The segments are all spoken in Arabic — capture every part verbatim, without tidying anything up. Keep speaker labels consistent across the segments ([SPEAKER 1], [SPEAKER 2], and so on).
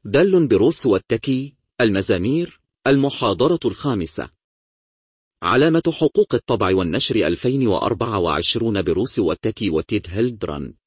[SPEAKER 1] دل بروس والتكي. المزامير. المحاضرة الخامسة. علامة حقوق الطبع والنشر ألفين وأربعة وعشرين بروس والتكي وتيد هيلدراند.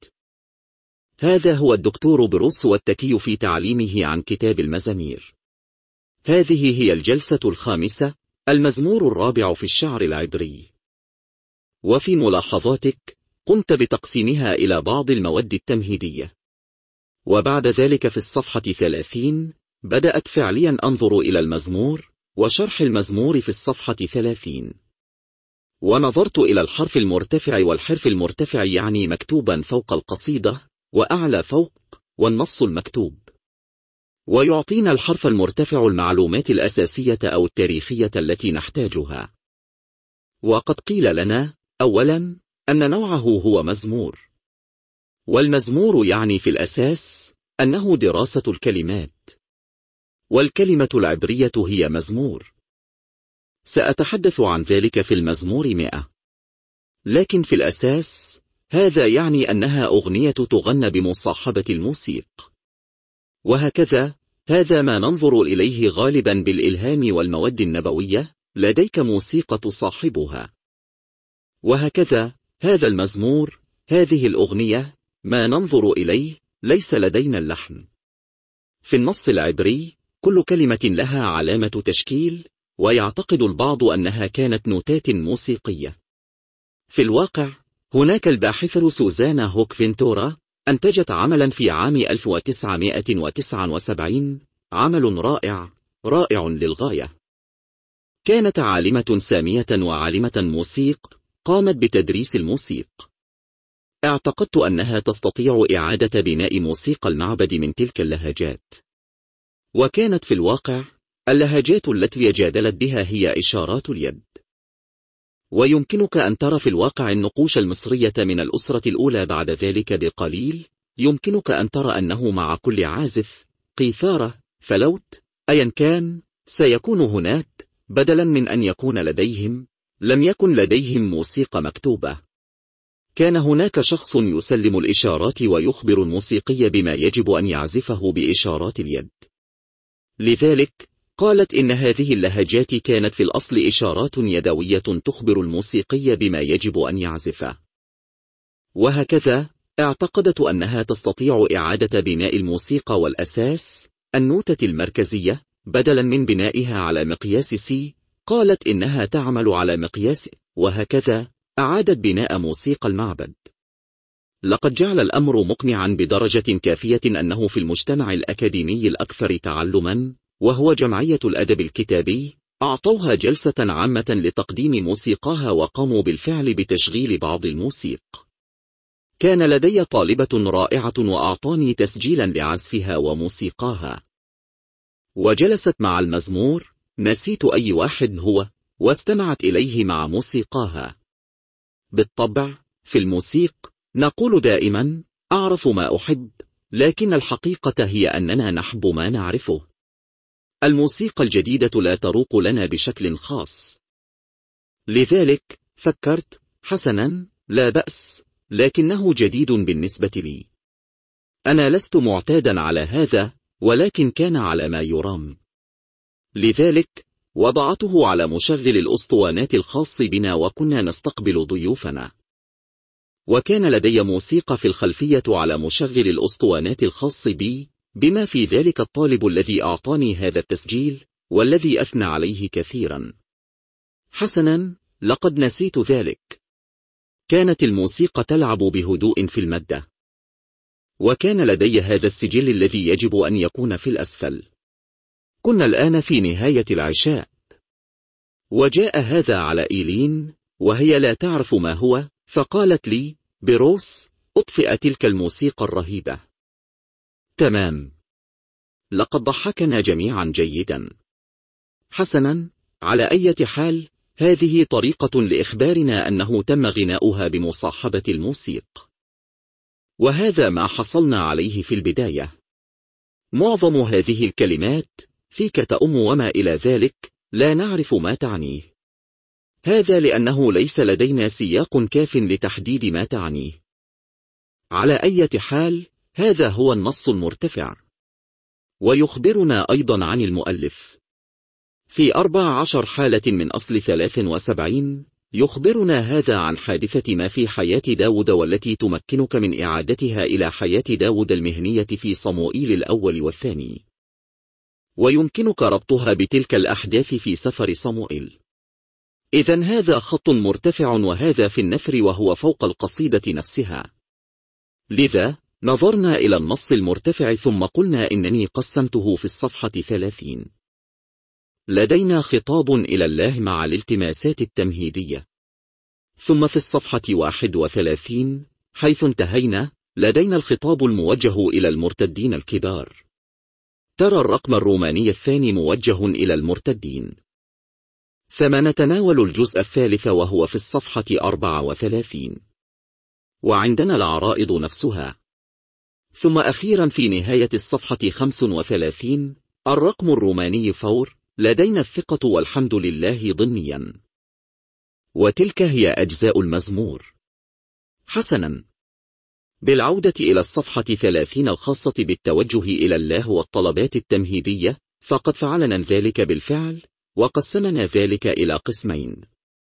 [SPEAKER 1] هذا هو الدكتور بروس والتكي في تعليمه عن كتاب المزامير. هذه هي الجلسة الخامسة، المزمور الرابع في الشعر العبري. وفي ملاحظاتك قمت بتقسيمها إلى بعض المواد التمهيدية، وبعد ذلك في الصفحة ثلاثين بدأت فعليا أنظر إلى المزمور وشرح المزمور في الصفحة ثلاثين، ونظرت إلى الحرف المرتفع والحرف المرتفع يعني مكتوبا فوق القصيدة وأعلى فوق والنص المكتوب، ويعطينا الحرف المرتفع المعلومات الأساسية أو التاريخية التي نحتاجها. وقد قيل لنا أولا أن نوعه هو مزمور، والمزمور يعني في الأساس أنه دراسة الكلمات، والكلمة العبرية هي مزمور. سأتحدث عن ذلك في المزمور مئة، لكن في الأساس هذا يعني أنها أغنية تغنى بمصاحبة الموسيق، وهكذا هذا ما ننظر إليه غالبا بالإلهام والمواد النبوية، لديك موسيقى تصاحبها. وهكذا هذا المزمور، هذه الأغنية، ما ننظر إليه ليس لدينا اللحن. في النص العبري كل كلمة لها علامة تشكيل، ويعتقد البعض أنها كانت نوتات موسيقية. في الواقع هناك الباحثة سوزانا هوك فينتورا أنتجت عملا في عام ألف وتسعمائة وتسعة وسبعين، عمل رائع رائع للغاية. كانت عالمة سامية وعالمة موسيق قامت بتدريس الموسيق. اعتقدت أنها تستطيع إعادة بناء موسيقى المعبد من تلك اللهجات، وكانت في الواقع اللهجات التي جادلت بها هي إشارات اليد. ويمكنك أن ترى في الواقع النقوش المصرية من الأسرة الأولى بعد ذلك بقليل. يمكنك أن ترى أنه مع كل عازف قيثارة فلوت أيا كان سيكون هناك، بدلا من أن يكون لديهم لم يكن لديهم موسيقى مكتوبة. كان هناك شخص يسلم الإشارات ويخبر الموسيقي بما يجب أن يعزفه بإشارات اليد. لذلك قالت إن هذه اللهجات كانت في الأصل إشارات يدوية تخبر الموسيقي بما يجب أن يعزفه. وهكذا اعتقدت أنها تستطيع إعادة بناء الموسيقى والأساس النوتة المركزية، بدلا من بنائها على مقياس سي قالت إنها تعمل على مقياس، وهكذا أعادت بناء موسيقى المعبد. لقد جعل الأمر مقنعا بدرجة كافية أنه في المجتمع الأكاديمي الأكثر تعلما، وهو جمعية الأدب الكتابي، أعطوها جلسة عامة لتقديم موسيقاها وقاموا بالفعل بتشغيل بعض الموسيق. كان لدي طالبة رائعة وأعطاني تسجيلا لعزفها وموسيقاها، وجلست مع المزمور، نسيت أي واحد هو، واستمعت إليه مع موسيقاها. بالطبع في الموسيق نقول دائما أعرف ما أحب، لكن الحقيقة هي أننا نحب ما نعرفه. الموسيقى الجديدة لا تروق لنا بشكل خاص، لذلك فكرت حسنا لا بأس، لكنه جديد بالنسبة لي. أنا لست معتادا على هذا، ولكن كان على ما يرام. لذلك وضعته على مشغل الأسطوانات الخاص بنا وكنا نستقبل ضيوفنا، وكان لدي موسيقى في الخلفية على مشغل الأسطوانات الخاص بي، بما في ذلك الطالب الذي أعطاني هذا التسجيل والذي أثنى عليه كثيرا. حسنا لقد نسيت ذلك. كانت الموسيقى تلعب بهدوء في المادة، وكان لدي هذا السجل الذي يجب أن يكون في الأسفل. كنا الآن في نهاية العشاء، وجاء هذا على إيلين وهي لا تعرف ما هو، فقالت لي بروس أطفئ تلك الموسيقى الرهيبة. تمام. لقد ضحكنا جميعا جيدا. حسنا، على أي حال هذه طريقة لإخبارنا أنه تم غناؤها بمصاحبة الموسيق، وهذا ما حصلنا عليه في البداية. معظم هذه الكلمات فيك تأم وما إلى ذلك لا نعرف ما تعنيه، هذا لأنه ليس لدينا سياق كاف لتحديد ما تعنيه. على أي حال هذا هو النص المرتفع. ويخبرنا أيضا عن المؤلف في أربع عشر حالة من أصل ثلاث وسبعين. يخبرنا هذا عن حادثة ما في حياة داود والتي تمكنك من إعادتها إلى حياة داود المهنية في صموئيل الأول والثاني، ويمكنك ربطها بتلك الأحداث في سفر صموئيل. إذن هذا خط مرتفع وهذا في النثر وهو فوق القصيدة نفسها. لذا نظرنا إلى النص المرتفع ثم قلنا إنني قسمته في الصفحة ثلاثين. لدينا خطاب إلى الله مع الالتماسات التمهيدية. ثم في الصفحة واحد وثلاثين حيث انتهينا لدينا الخطاب الموجه إلى المرتدين الكبار. ترى الرقم الروماني الثاني موجه إلى المرتدين. ثم نتناول الجزء الثالث وهو في الصفحة أربعة وثلاثين، وعندنا العرائض نفسها. ثم أخيرا في نهاية الصفحة خمسة وثلاثين الرقم الروماني فور لدينا الثقة والحمد لله ضمنيا. وتلك هي أجزاء المزمور. حسنا، بالعودة إلى الصفحة ثلاثين الخاصة بالتوجه إلى الله والطلبات التمهيدية، فقد فعلنا ذلك بالفعل وقسمنا ذلك إلى قسمين،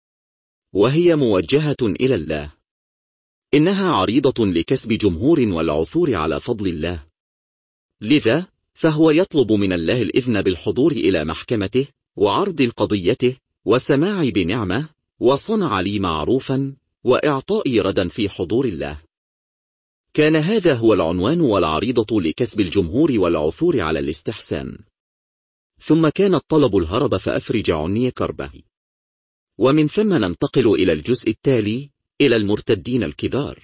[SPEAKER 1] وهي موجهة إلى الله. إنها عريضة لكسب جمهور والعثور على فضل الله. لذا فهو يطلب من الله الإذن بالحضور إلى محكمته وعرض قضيته وسماع بنعمة وصنع لي معروفا وإعطاء ردا في حضور الله. كان هذا هو العنوان والعريضة لكسب الجمهور والعثور على الاستحسان. ثم كان الطلب الهرب فأفرج عني كربه. ومن ثم ننتقل إلى الجزء التالي إلى المرتدين الكبار،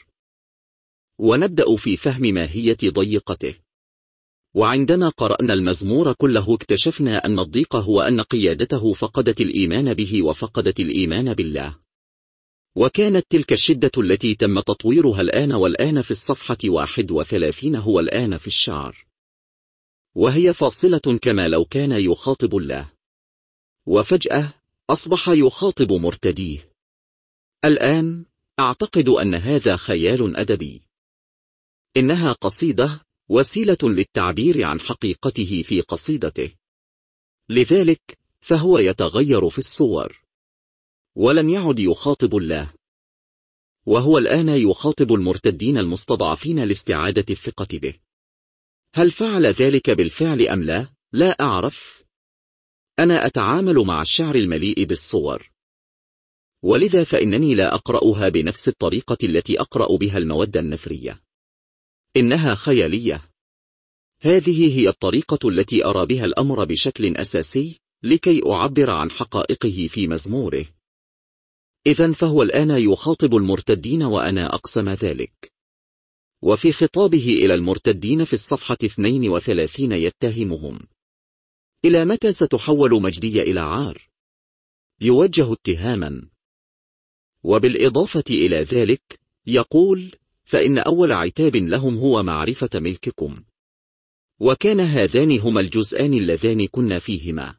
[SPEAKER 1] ونبدأ في فهم ماهية ضيقته. وعندما قرأنا المزمور كله اكتشفنا أن الضيق هو أن قيادته فقدت الإيمان به وفقدت الإيمان بالله. وكانت تلك الشدة التي تم تطويرها الآن والآن في الصفحة واحد وثلاثين هو الآن في الشعر، وهي فاصلة كما لو كان يخاطب الله، وفجأة أصبح يخاطب مرتديه. الآن أعتقد أن هذا خيال أدبي. إنها قصيدة، وسيلة للتعبير عن حقيقته في قصيدته. لذلك فهو يتغير في الصور، ولم يعد يخاطب الله، وهو الآن يخاطب المرتدين المستضعفين لاستعادة الثقة به. هل فعل ذلك بالفعل أم لا؟ لا أعرف. أنا أتعامل مع الشعر المليء بالصور، ولذا فإنني لا أقرأها بنفس الطريقة التي أقرأ بها المواد النثرية. إنها خيالية. هذه هي الطريقة التي أرى بها الأمر بشكل أساسي لكي أعبر عن حقائقه في مزموره. إذن فهو الآن يخاطب المرتدين وأنا أقسم ذلك. وفي خطابه إلى المرتدين في الصفحة اثنين وثلاثين يتهمهم. إلى متى ستحول مجدي إلى عار؟ يوجه اتهاما. وبالإضافة إلى ذلك يقول: فإن أول عتاب لهم هو معرفة ملككم. وكان هذان هما الجزءان اللذان كنا فيهما،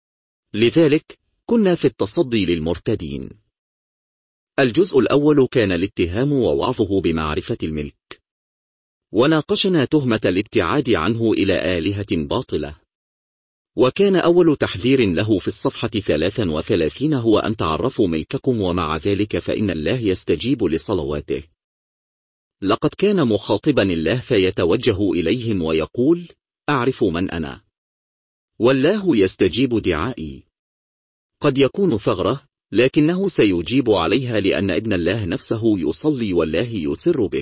[SPEAKER 1] لذلك كنا في التصدي للمرتدين. الجزء الأول كان الاتهام ووعظه بمعرفة الملك، وناقشنا تهمة الابتعاد عنه إلى آلهة باطلة. وكان أول تحذير له في الصفحة ثلاث وثلاثين هو أن تعرفوا ملككم، ومع ذلك فإن الله يستجيب لصلواته. لقد كان مخاطبا الله فيتوجه إليهم ويقول: أعرف من أنا، والله يستجيب دعائي. قد يكون ثغرة، لكنه سيجيب عليها لأن ابن الله نفسه يصلي والله يسر به.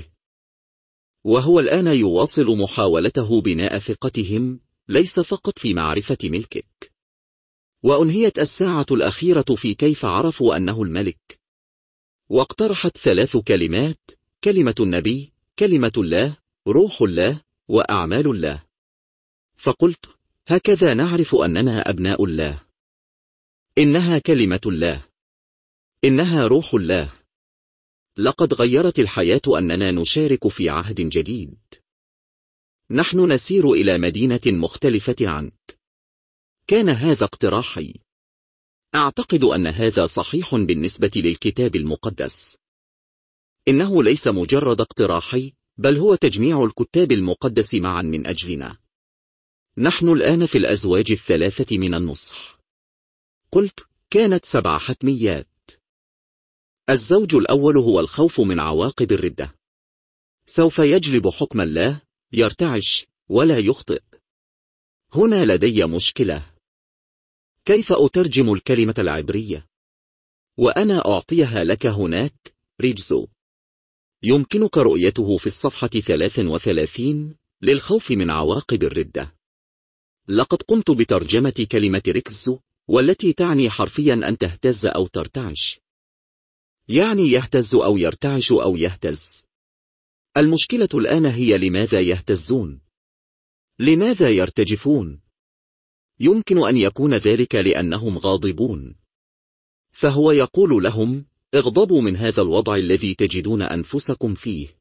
[SPEAKER 1] وهو الآن يواصل محاولته بناء ثقتهم ليس فقط في معرفة ملكك. وأنهيت الساعة الأخيرة في كيف عرفوا أنه الملك، واقترحت ثلاث كلمات: كلمة النبي، كلمة الله، روح الله، وأعمال الله. فقلت: هكذا نعرف أننا أبناء الله. إنها كلمة الله، إنها روح الله. لقد غيرت الحياة أننا نشارك في عهد جديد. نحن نسير إلى مدينة مختلفة عنك. كان هذا اقتراحي. أعتقد أن هذا صحيح بالنسبة للكتاب المقدس. إنه ليس مجرد اقتراحي، بل هو تجميع الكتاب المقدس معا من أجلنا. نحن الآن في الأزواج الثلاثة من النصح. قلت: كانت سبع حتميات. الزوج الأول هو الخوف من عواقب الردة. سوف يجلب حكم الله، يرتعش ولا يخطئ. هنا لدي مشكلة. كيف أترجم الكلمة العبرية؟ وأنا أعطيها لك هناك. ريجزو يمكنك رؤيته في الصفحة ثلاث وثلاثين للخوف من عواقب الردة. لقد قمت بترجمة كلمة ريكزو، والتي تعني حرفيا أن تهتز أو ترتعش. يعني يهتز أو يرتعش أو يهتز. المشكلة الآن هي لماذا يهتزون؟ لماذا يرتجفون؟ يمكن أن يكون ذلك لأنهم غاضبون. فهو يقول لهم: اغضبوا من هذا الوضع الذي تجدون أنفسكم فيه.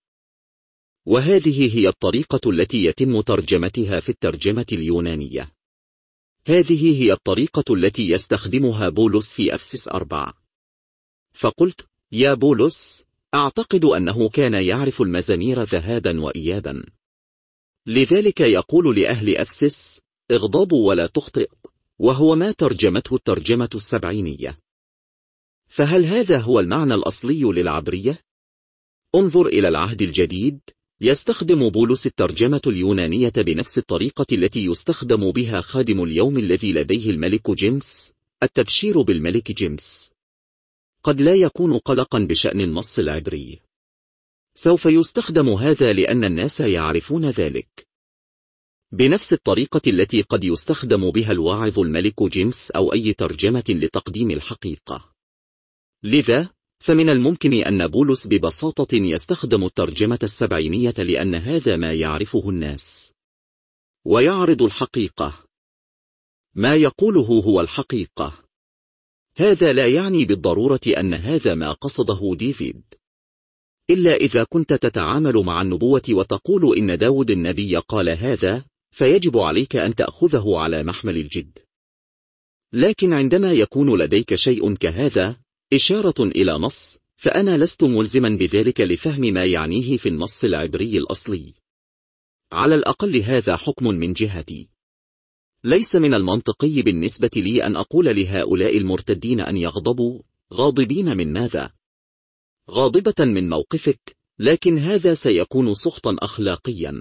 [SPEAKER 1] وهذه هي الطريقة التي يتم ترجمتها في الترجمة اليونانية. هذه هي الطريقة التي يستخدمها بولس في أفسس أربعة. فقلت: يا بولس، أعتقد أنه كان يعرف المزامير ذهابا وإيابا، لذلك يقول لأهل أفسس: اغضبوا ولا تخطئ، وهو ما ترجمته الترجمة السبعينية. فهل هذا هو المعنى الأصلي للعبرية؟ انظر إلى العهد الجديد، يستخدم بولس الترجمة اليونانية بنفس الطريقة التي يستخدم بها خادم اليوم الذي لديه الملك جيمس، التبشير بالملك جيمس. قد لا يكون قلقا بشأن النص العبري. سوف يستخدم هذا لأن الناس يعرفون ذلك. بنفس الطريقة التي قد يستخدم بها الواعظ الملك جيمس أو أي ترجمة لتقديم الحقيقة. لذا، فمن الممكن أن بولس ببساطة يستخدم الترجمة السبعينية لأن هذا ما يعرفه الناس. ويعرض الحقيقة. ما يقوله هو الحقيقة. هذا لا يعني بالضرورة أن هذا ما قصده ديفيد. إلا إذا كنت تتعامل مع النبوة وتقول إن داود النبي قال هذا، فيجب عليك أن تأخذه على محمل الجد. لكن عندما يكون لديك شيء كهذا، إشارة إلى نص، فأنا لست ملزما بذلك لفهم ما يعنيه في النص العبري الأصلي. على الأقل هذا حكم من جهتي. ليس من المنطقي بالنسبة لي أن أقول لهؤلاء المرتدين أن يغضبوا. غاضبين من ماذا؟ غاضبة من موقفك، لكن هذا سيكون سخطا أخلاقيا،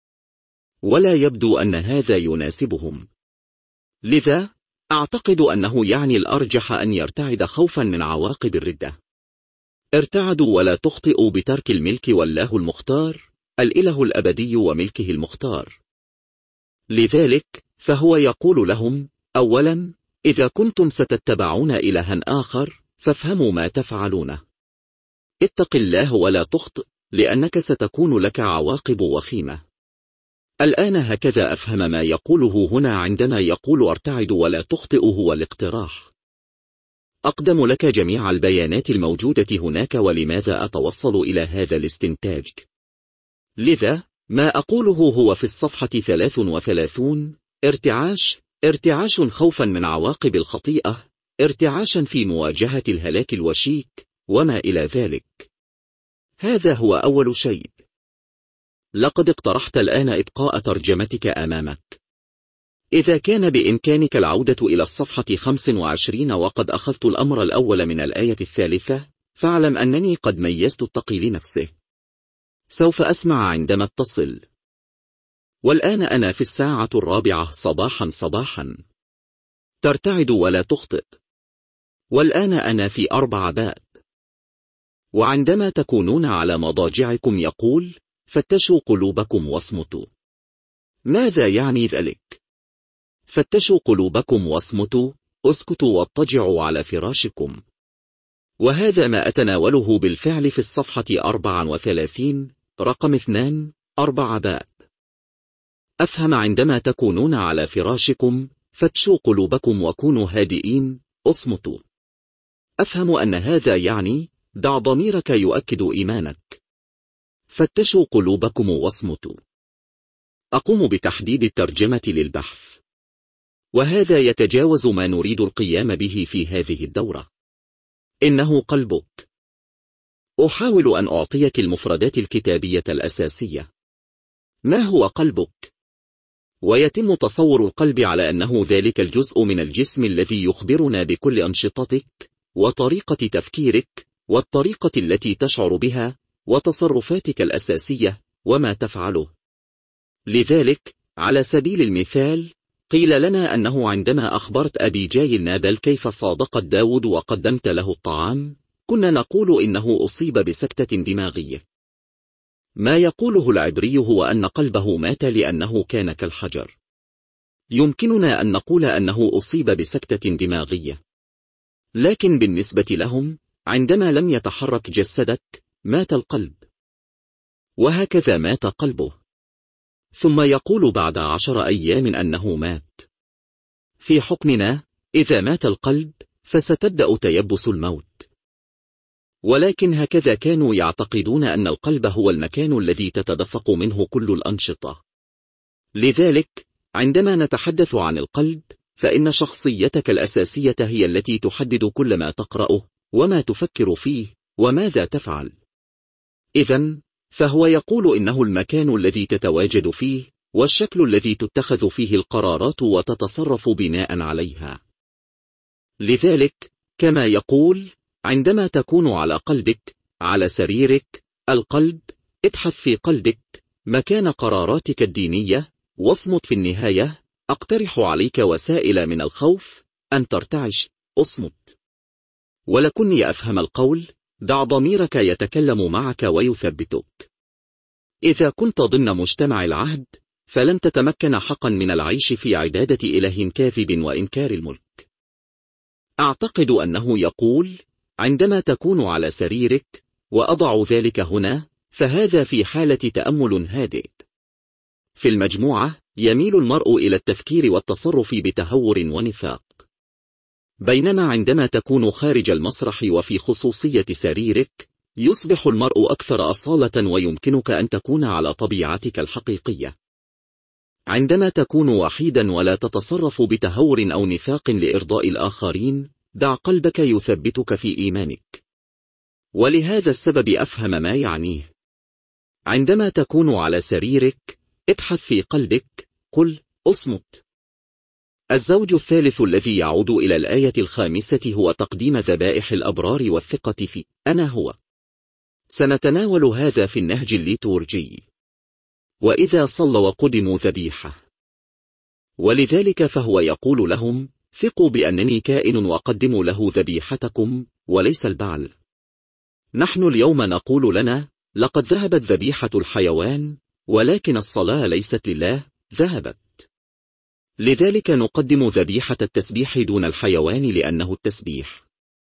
[SPEAKER 1] ولا يبدو أن هذا يناسبهم. لذا، أعتقد أنه يعني الأرجح أن يرتعد خوفا من عواقب الردة. ارتعدوا ولا تخطئوا بترك الملك والله المختار، الإله الأبدي وملكه المختار. لذلك، فهو يقول لهم: أولا، إذا كنتم ستتبعون إلها آخر، فافهموا ما تفعلونه. اتق الله ولا تخطئ، لأنك ستكون لك عواقب وخيمة. الآن هكذا أفهم ما يقوله هنا عندما يقول ارتعد ولا تخطئ هو الاقتراح. أقدم لك جميع البيانات الموجودة هناك ولماذا أتوصل إلى هذا الاستنتاج. لذا، ما أقوله هو في الصفحة ثلاث وثلاثين: ارتعاش، ارتعاش خوفا من عواقب الخطيئة، ارتعاشا في مواجهة الهلاك الوشيك، وما إلى ذلك. هذا هو أول شيء. لقد اقترحت الآن إبقاء ترجمتك أمامك. إذا كان بإمكانك العودة إلى الصفحة خمس وعشرين وقد أخذت الأمر الأول من الآية الثالثة، فاعلم أنني قد ميزت التقي لنفسه. سوف أسمع عندما اتصل. والآن أنا في الساعة الرابعة صباحا صباحا. ترتعد ولا تخطئ. والآن أنا في أربع باب. وعندما تكونون على مضاجعكم يقول: فتشوا قلوبكم واصمتوا. ماذا يعني ذلك؟ فتشوا قلوبكم واصمتوا، اسكتوا واضطجعوا على فراشكم. وهذا ما أتناوله بالفعل في الصفحة أربعة وثلاثين رقم اثنان أربع باب. أفهم عندما تكونون على فراشكم، فتشوا قلوبكم وكونوا هادئين، اصمتوا. أفهم أن هذا يعني دع ضميرك يؤكد إيمانك. فتشوا قلوبكم واصمتوا. أقوم بتحديد الترجمة للبحث، وهذا يتجاوز ما نريد القيام به في هذه الدورة. إنه قلبك. أحاول أن أعطيك المفردات الكتابية الأساسية. ما هو قلبك؟ ويتم تصور القلب على أنه ذلك الجزء من الجسم الذي يخبرنا بكل أنشطتك وطريقة تفكيرك والطريقة التي تشعر بها وتصرفاتك الأساسية وما تفعله. لذلك على سبيل المثال قيل لنا أنه عندما أخبرت أبي جايل نابل كيف صادقت داود وقدمت له الطعام، كنا نقول إنه أصيب بسكتة دماغية. ما يقوله العبري هو أن قلبه مات لأنه كان كالحجر. يمكننا أن نقول أنه أصيب بسكتة دماغية، لكن بالنسبة لهم عندما لم يتحرك جسدك مات القلب، وهكذا مات قلبه. ثم يقول بعد عشر أيام أنه مات. في حكمنا إذا مات القلب فستبدأ تيبس الموت. ولكن هكذا كانوا يعتقدون أن القلب هو المكان الذي تتدفق منه كل الأنشطة. لذلك عندما نتحدث عن القلب فإن شخصيتك الأساسية هي التي تحدد كل ما تقرأه وما تفكر فيه وماذا تفعل. إذن فهو يقول إنه المكان الذي تتواجد فيه والشكل الذي تتخذ فيه القرارات وتتصرف بناء عليها. لذلك كما يقول عندما تكون على قلبك على سريرك القلب، ابحث في قلبك مكان قراراتك الدينية واصمت. في النهاية أقترح عليك وسائل من الخوف أن ترتعش. اصمت ولكني أفهم القول، دع ضميرك يتكلم معك ويثبتك. إذا كنت ضمن مجتمع العهد فلن تتمكن حقا من العيش في عبادة إله كاذب وإنكار الملك. أعتقد أنه يقول عندما تكون على سريرك، وأضع ذلك هنا، فهذا في حالة تأمل هادئ. في المجموعة يميل المرء إلى التفكير والتصرف بتهور ونفاق، بينما عندما تكون خارج المسرح وفي خصوصية سريرك يصبح المرء أكثر أصالة ويمكنك أن تكون على طبيعتك الحقيقية. عندما تكون وحيدا ولا تتصرف بتهور أو نفاق لإرضاء الآخرين، دع قلبك يثبتك في إيمانك. ولهذا السبب أفهم ما يعنيه. عندما تكون على سريرك ابحث في قلبك، قل اصمت. الزوج الثالث الذي يعود إلى الآية الخامسة هو تقديم ذبائح الأبرار والثقة في أنا هو. سنتناول هذا في النهج الليتورجي. وإذا صلى وقدموا ذبيحة، ولذلك فهو يقول لهم ثقوا بأنني كائن وقدموا له ذبيحتكم وليس البعل. نحن اليوم نقول لنا لقد ذهبت ذبيحة الحيوان، ولكن الصلاة ليست لله، ذهبت. لذلك نقدم ذبيحة التسبيح دون الحيوان لأنه التسبيح.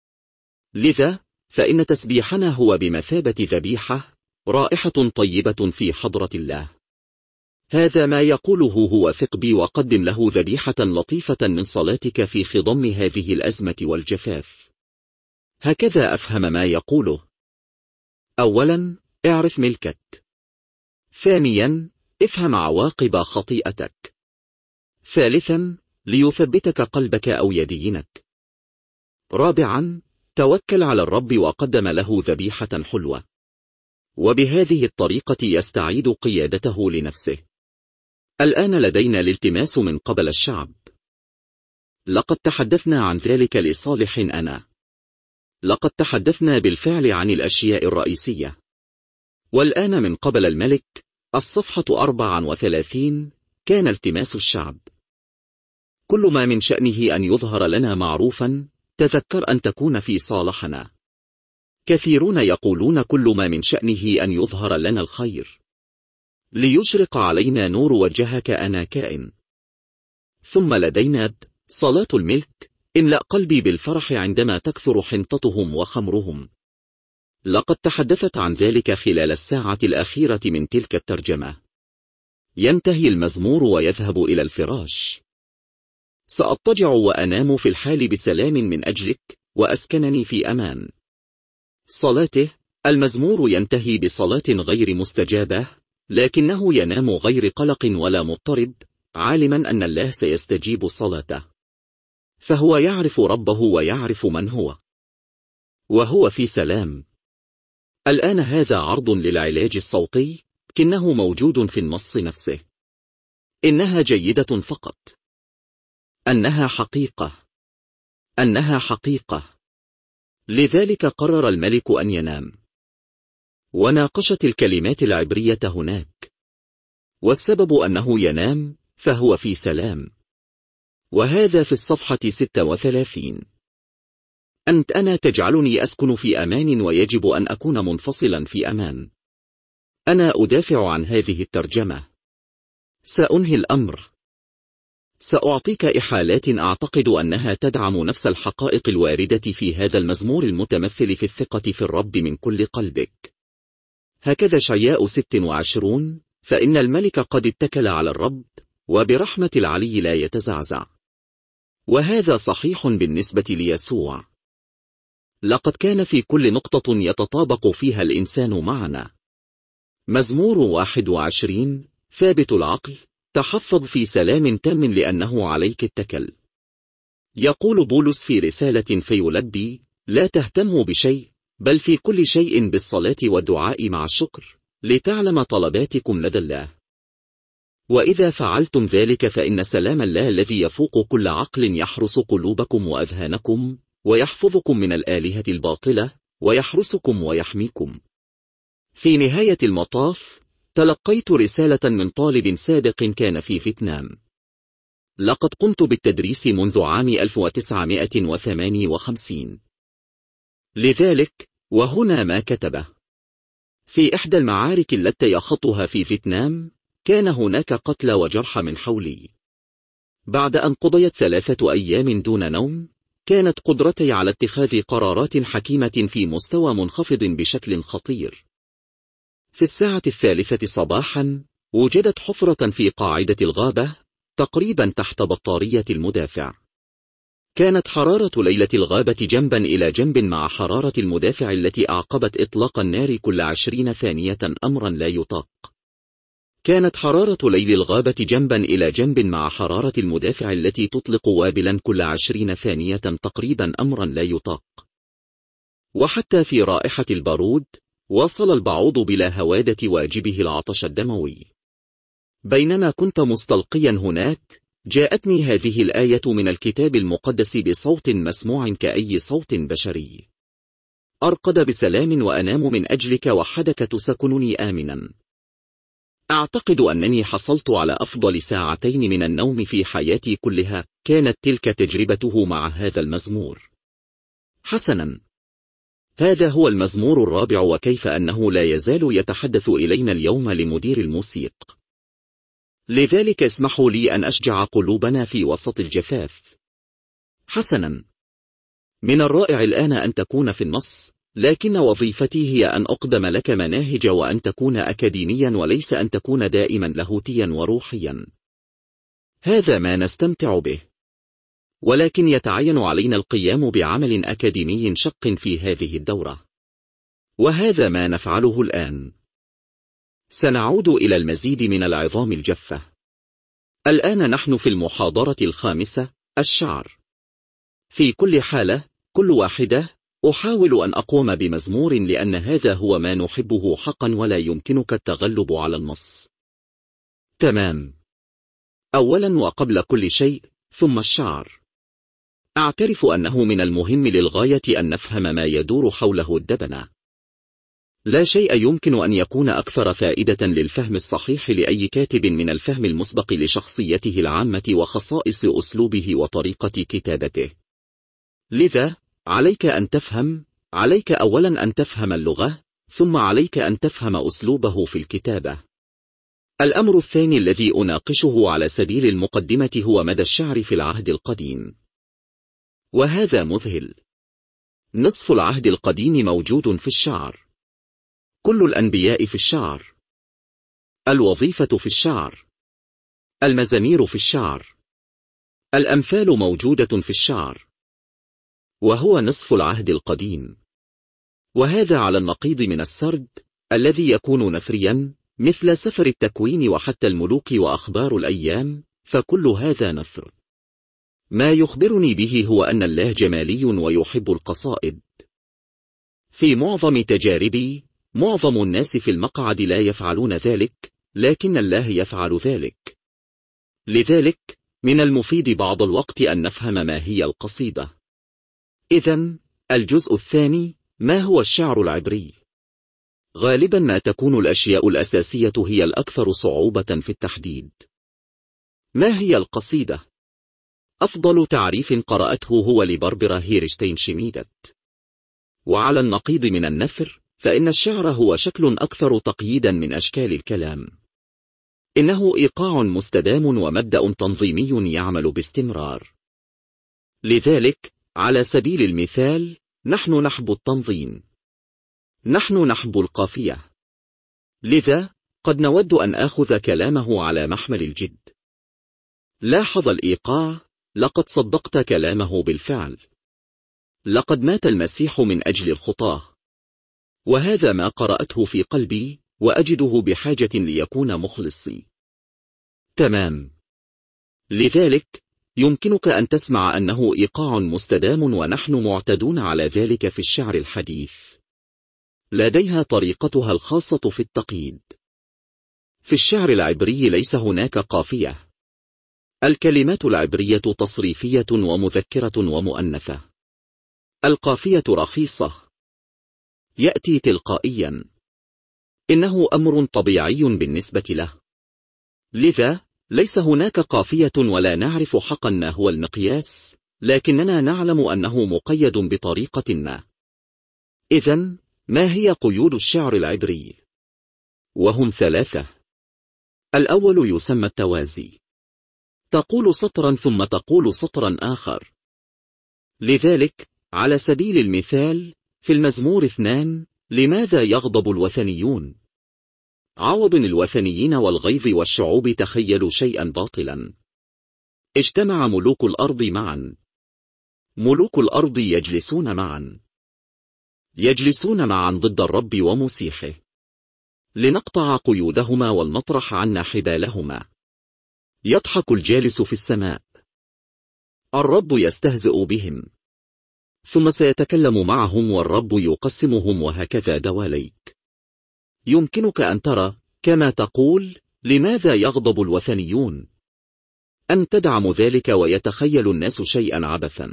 [SPEAKER 1] لذا فإن تسبيحنا هو بمثابة ذبيحة رائحة طيبة في حضرة الله. هذا ما يقوله هو ثق بي وقدم له ذبيحة لطيفة من صلاتك في خضم هذه الأزمة والجفاف. هكذا أفهم ما يقوله. أولا اعرف ملكك. ثانيا افهم عواقب خطيئتك. ثالثا ليثبتك قلبك أو يدينك. رابعا توكل على الرب وقدم له ذبيحة حلوة، وبهذه الطريقة يستعيد قيادته لنفسه. الآن لدينا الالتماس من قبل الشعب. لقد تحدثنا عن ذلك لصالح أنا. لقد تحدثنا بالفعل عن الأشياء الرئيسية. والآن من قبل الملك، الصفحة أربعة وثلاثين، كان التماس الشعب. كل ما من شأنه أن يظهر لنا معروفا، تذكر أن تكون في صالحنا. كثيرون يقولون كل ما من شأنه أن يظهر لنا الخير. ليشرق علينا نور وجهك أنا كائن. ثم لدينا صلاة الملك، املأ قلبي بالفرح عندما تكثر حنطتهم وخمرهم. لقد تحدثت عن ذلك خلال الساعة الأخيرة من تلك الترجمة. ينتهي المزمور ويذهب إلى الفراش. سأضطجع وأنام في الحال بسلام من أجلك، وأسكنني في أمان. صلاته، المزمور ينتهي بصلاة غير مستجابة، لكنه ينام غير قلق ولا مضطرب، عالما أن الله سيستجيب صلاته. فهو يعرف ربه ويعرف من هو، وهو في سلام. الآن هذا عرض للعلاج الصوتي، لكنه موجود في النص نفسه. إنها جيدة فقط. أنها حقيقة. أنها حقيقة. لذلك قرر الملك أن ينام. وناقشت الكلمات العبرية هناك. والسبب أنه ينام فهو في سلام. وهذا في الصفحة ستة وثلاثين. أنت أنا تجعلني أسكن في أمان ويجب أن أكون منفصلا في أمان. أنا أدافع عن هذه الترجمة. سأنهي الأمر. سأعطيك إحالات أعتقد أنها تدعم نفس الحقائق الواردة في هذا المزمور المتمثل في الثقة في الرب من كل قلبك. هكذا شعياء ست وعشرون، فإن الملك قد اتكل على الرب، وبرحمة العلي لا يتزعزع. وهذا صحيح بالنسبة ليسوع. لقد كان في كل نقطة يتطابق فيها الإنسان معنا. مزمور واحد وعشرين، ثابت العقل، تحفظ في سلام تام لأنه عليك اتكل. يقول بولس في رسالة فيلبي: لا تهتموا بشيء، بل في كل شيء بالصلاة والدعاء مع الشكر، لتعلم طلباتكم لدى الله. وإذا فعلتم ذلك فإن سلام الله الذي يفوق كل عقل يحرس قلوبكم وأذهانكم، ويحفظكم من الآلهة الباطلة، ويحرسكم ويحميكم. في نهاية المطاف، تلقيت رسالة من طالب سابق كان في فيتنام. لقد قمت بالتدريس منذ عام ألف وتسعمائة وثمانية وخمسين. لذلك، وهنا ما كتبه: في إحدى المعارك التي يخضها في فيتنام، كان هناك قتلى وجرحى من حولي. بعد أن قضيت ثلاثة أيام دون نوم، كانت قدرتي على اتخاذ قرارات حكيمة في مستوى منخفض بشكل خطير. في الساعة الثالثة صباحا، وجدت حفرة في قاعدة الغابة، تقريبا تحت بطارية المدافع. كانت حرارة ليلة الغابة جنبا إلى جنب مع حرارة المدافع التي أعقبت إطلاق النار كل عشرين ثانية أمرا لا يطاق. كانت حرارة ليل الغابة جنبا إلى جنب مع حرارة المدافع التي تطلق وابلا كل عشرين ثانية تقريبا أمرا لا يطاق. وحتى في رائحة البارود، واصل البعوض بلا هوادة واجبه العطش الدموي. بينما كنت مستلقيا هناك، جاءتني هذه الآية من الكتاب المقدس بصوت مسموع كأي صوت بشري: أرقد بسلام وأنام من أجلك وحدك تسكنني آمنا. أعتقد أنني حصلت على أفضل ساعتين من النوم في حياتي كلها، كانت تلك تجربته مع هذا المزمور. حسنا، هذا هو المزمور الرابع، وكيف أنه لا يزال يتحدث إلينا اليوم لمدير الموسيق. لذلك اسمحوا لي أن أشجع قلوبنا في وسط الجفاف. حسنا، من الرائع الآن أن تكون في النص، لكن وظيفتي هي أن أقدم لك مناهج وأن تكون أكاديميا وليس أن تكون دائما لاهوتيا وروحيا. هذا ما نستمتع به، ولكن يتعين علينا القيام بعمل أكاديمي شق في هذه الدورة، وهذا ما نفعله الآن. سنعود إلى المزيد من العظام الجافة. الآن نحن في المحاضرة الخامسة، الشعر. في كل حالة، كل واحدة، أحاول أن أقوم بمزمور لأن هذا هو ما نحبه حقا ولا يمكنك التغلب على النص. تمام. أولا وقبل كل شيء، ثم الشعر. أعترف أنه من المهم للغاية أن نفهم ما يدور حوله الدبنة. لا شيء يمكن أن يكون أكثر فائدة للفهم الصحيح لأي كاتب من الفهم المسبق لشخصيته العامة وخصائص أسلوبه وطريقة كتابته. لذا، عليك أن تفهم، عليك أولا أن تفهم اللغة، ثم عليك أن تفهم أسلوبه في الكتابة. الأمر الثاني الذي أناقشه على سبيل المقدمة هو مدى الشعر في العهد القديم. وهذا مذهل. نصف العهد القديم موجود في الشعر. كل الأنبياء في الشعر. الوظيفة في الشعر. المزامير في الشعر. الأمثال موجودة في الشعر. وهو نصف العهد القديم. وهذا على النقيض من السرد، الذي يكون نثريا، مثل سفر التكوين وحتى الملوك وأخبار الأيام، فكل هذا نثر. ما يخبرني به هو أن الله جمالي ويحب القصائد. في معظم تجاربي، معظم الناس في المقعد لا يفعلون ذلك، لكن الله يفعل ذلك. لذلك من المفيد بعض الوقت أن نفهم ما هي القصيدة. إذن الجزء الثاني: ما هو الشعر العبري؟ غالبا ما تكون الأشياء الأساسية هي الأكثر صعوبة في التحديد. ما هي القصيدة؟ أفضل تعريف قرأته هو لبربرة هيرشتين شميدت. وعلى النقيض من النثر، فإن الشعر هو شكل أكثر تقييدا من أشكال الكلام. إنه إيقاع مستدام ومبدأ تنظيمي يعمل باستمرار. لذلك على سبيل المثال نحن نحب التنظيم، نحن نحب القافية. لذا قد نود أن آخذ كلامه على محمل الجد. لاحظ الإيقاع: لقد صدقت كلامه بالفعل. لقد مات المسيح من أجل الخطاة. وهذا ما قرأته في قلبي، وأجده بحاجة ليكون مخلصي. تمام. لذلك يمكنك أن تسمع أنه إيقاع مستدام، ونحن معتدون على ذلك في الشعر الحديث. لديها طريقتها الخاصة في التقييد. في الشعر العبري ليس هناك قافية. الكلمات العبرية تصريفية ومذكرة ومؤنثة. القافية رخيصة، يأتي تلقائيا. إنه أمر طبيعي بالنسبة له. لذا ليس هناك قافية، ولا نعرف حقا ما هو المقياس، لكننا نعلم أنه مقيد بطريقة ما. إذن ما هي قيود الشعر العبري؟ وهم ثلاثة. الأول يسمى التوازي. تقول سطرا ثم تقول سطرا آخر. لذلك على سبيل المثال في المزمور اثنان: لماذا يغضب الوثنيون؟ عوض الوثنيين والغيظ والشعوب تخيلوا شيئا باطلا. اجتمع ملوك الأرض معا. ملوك الأرض يجلسون معا. يجلسون معا ضد الرب ومسيحه، لنقطع قيودهما ولنطرح عنا حبالهما. يضحك الجالس في السماء. الرب يستهزئ بهم، ثم سيتكلم معهم والرب يقسمهم، وهكذا دواليك. يمكنك أن ترى كما تقول لماذا يغضب الوثنيون، أن تدعم ذلك ويتخيل الناس شيئا عبثا.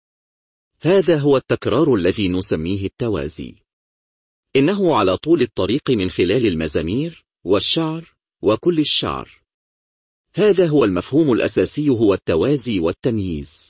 [SPEAKER 1] هذا هو التكرار الذي نسميه التوازي. إنه على طول الطريق من خلال المزامير والشعر وكل الشعر. هذا هو المفهوم الأساسي، هو التوازي والتمييز.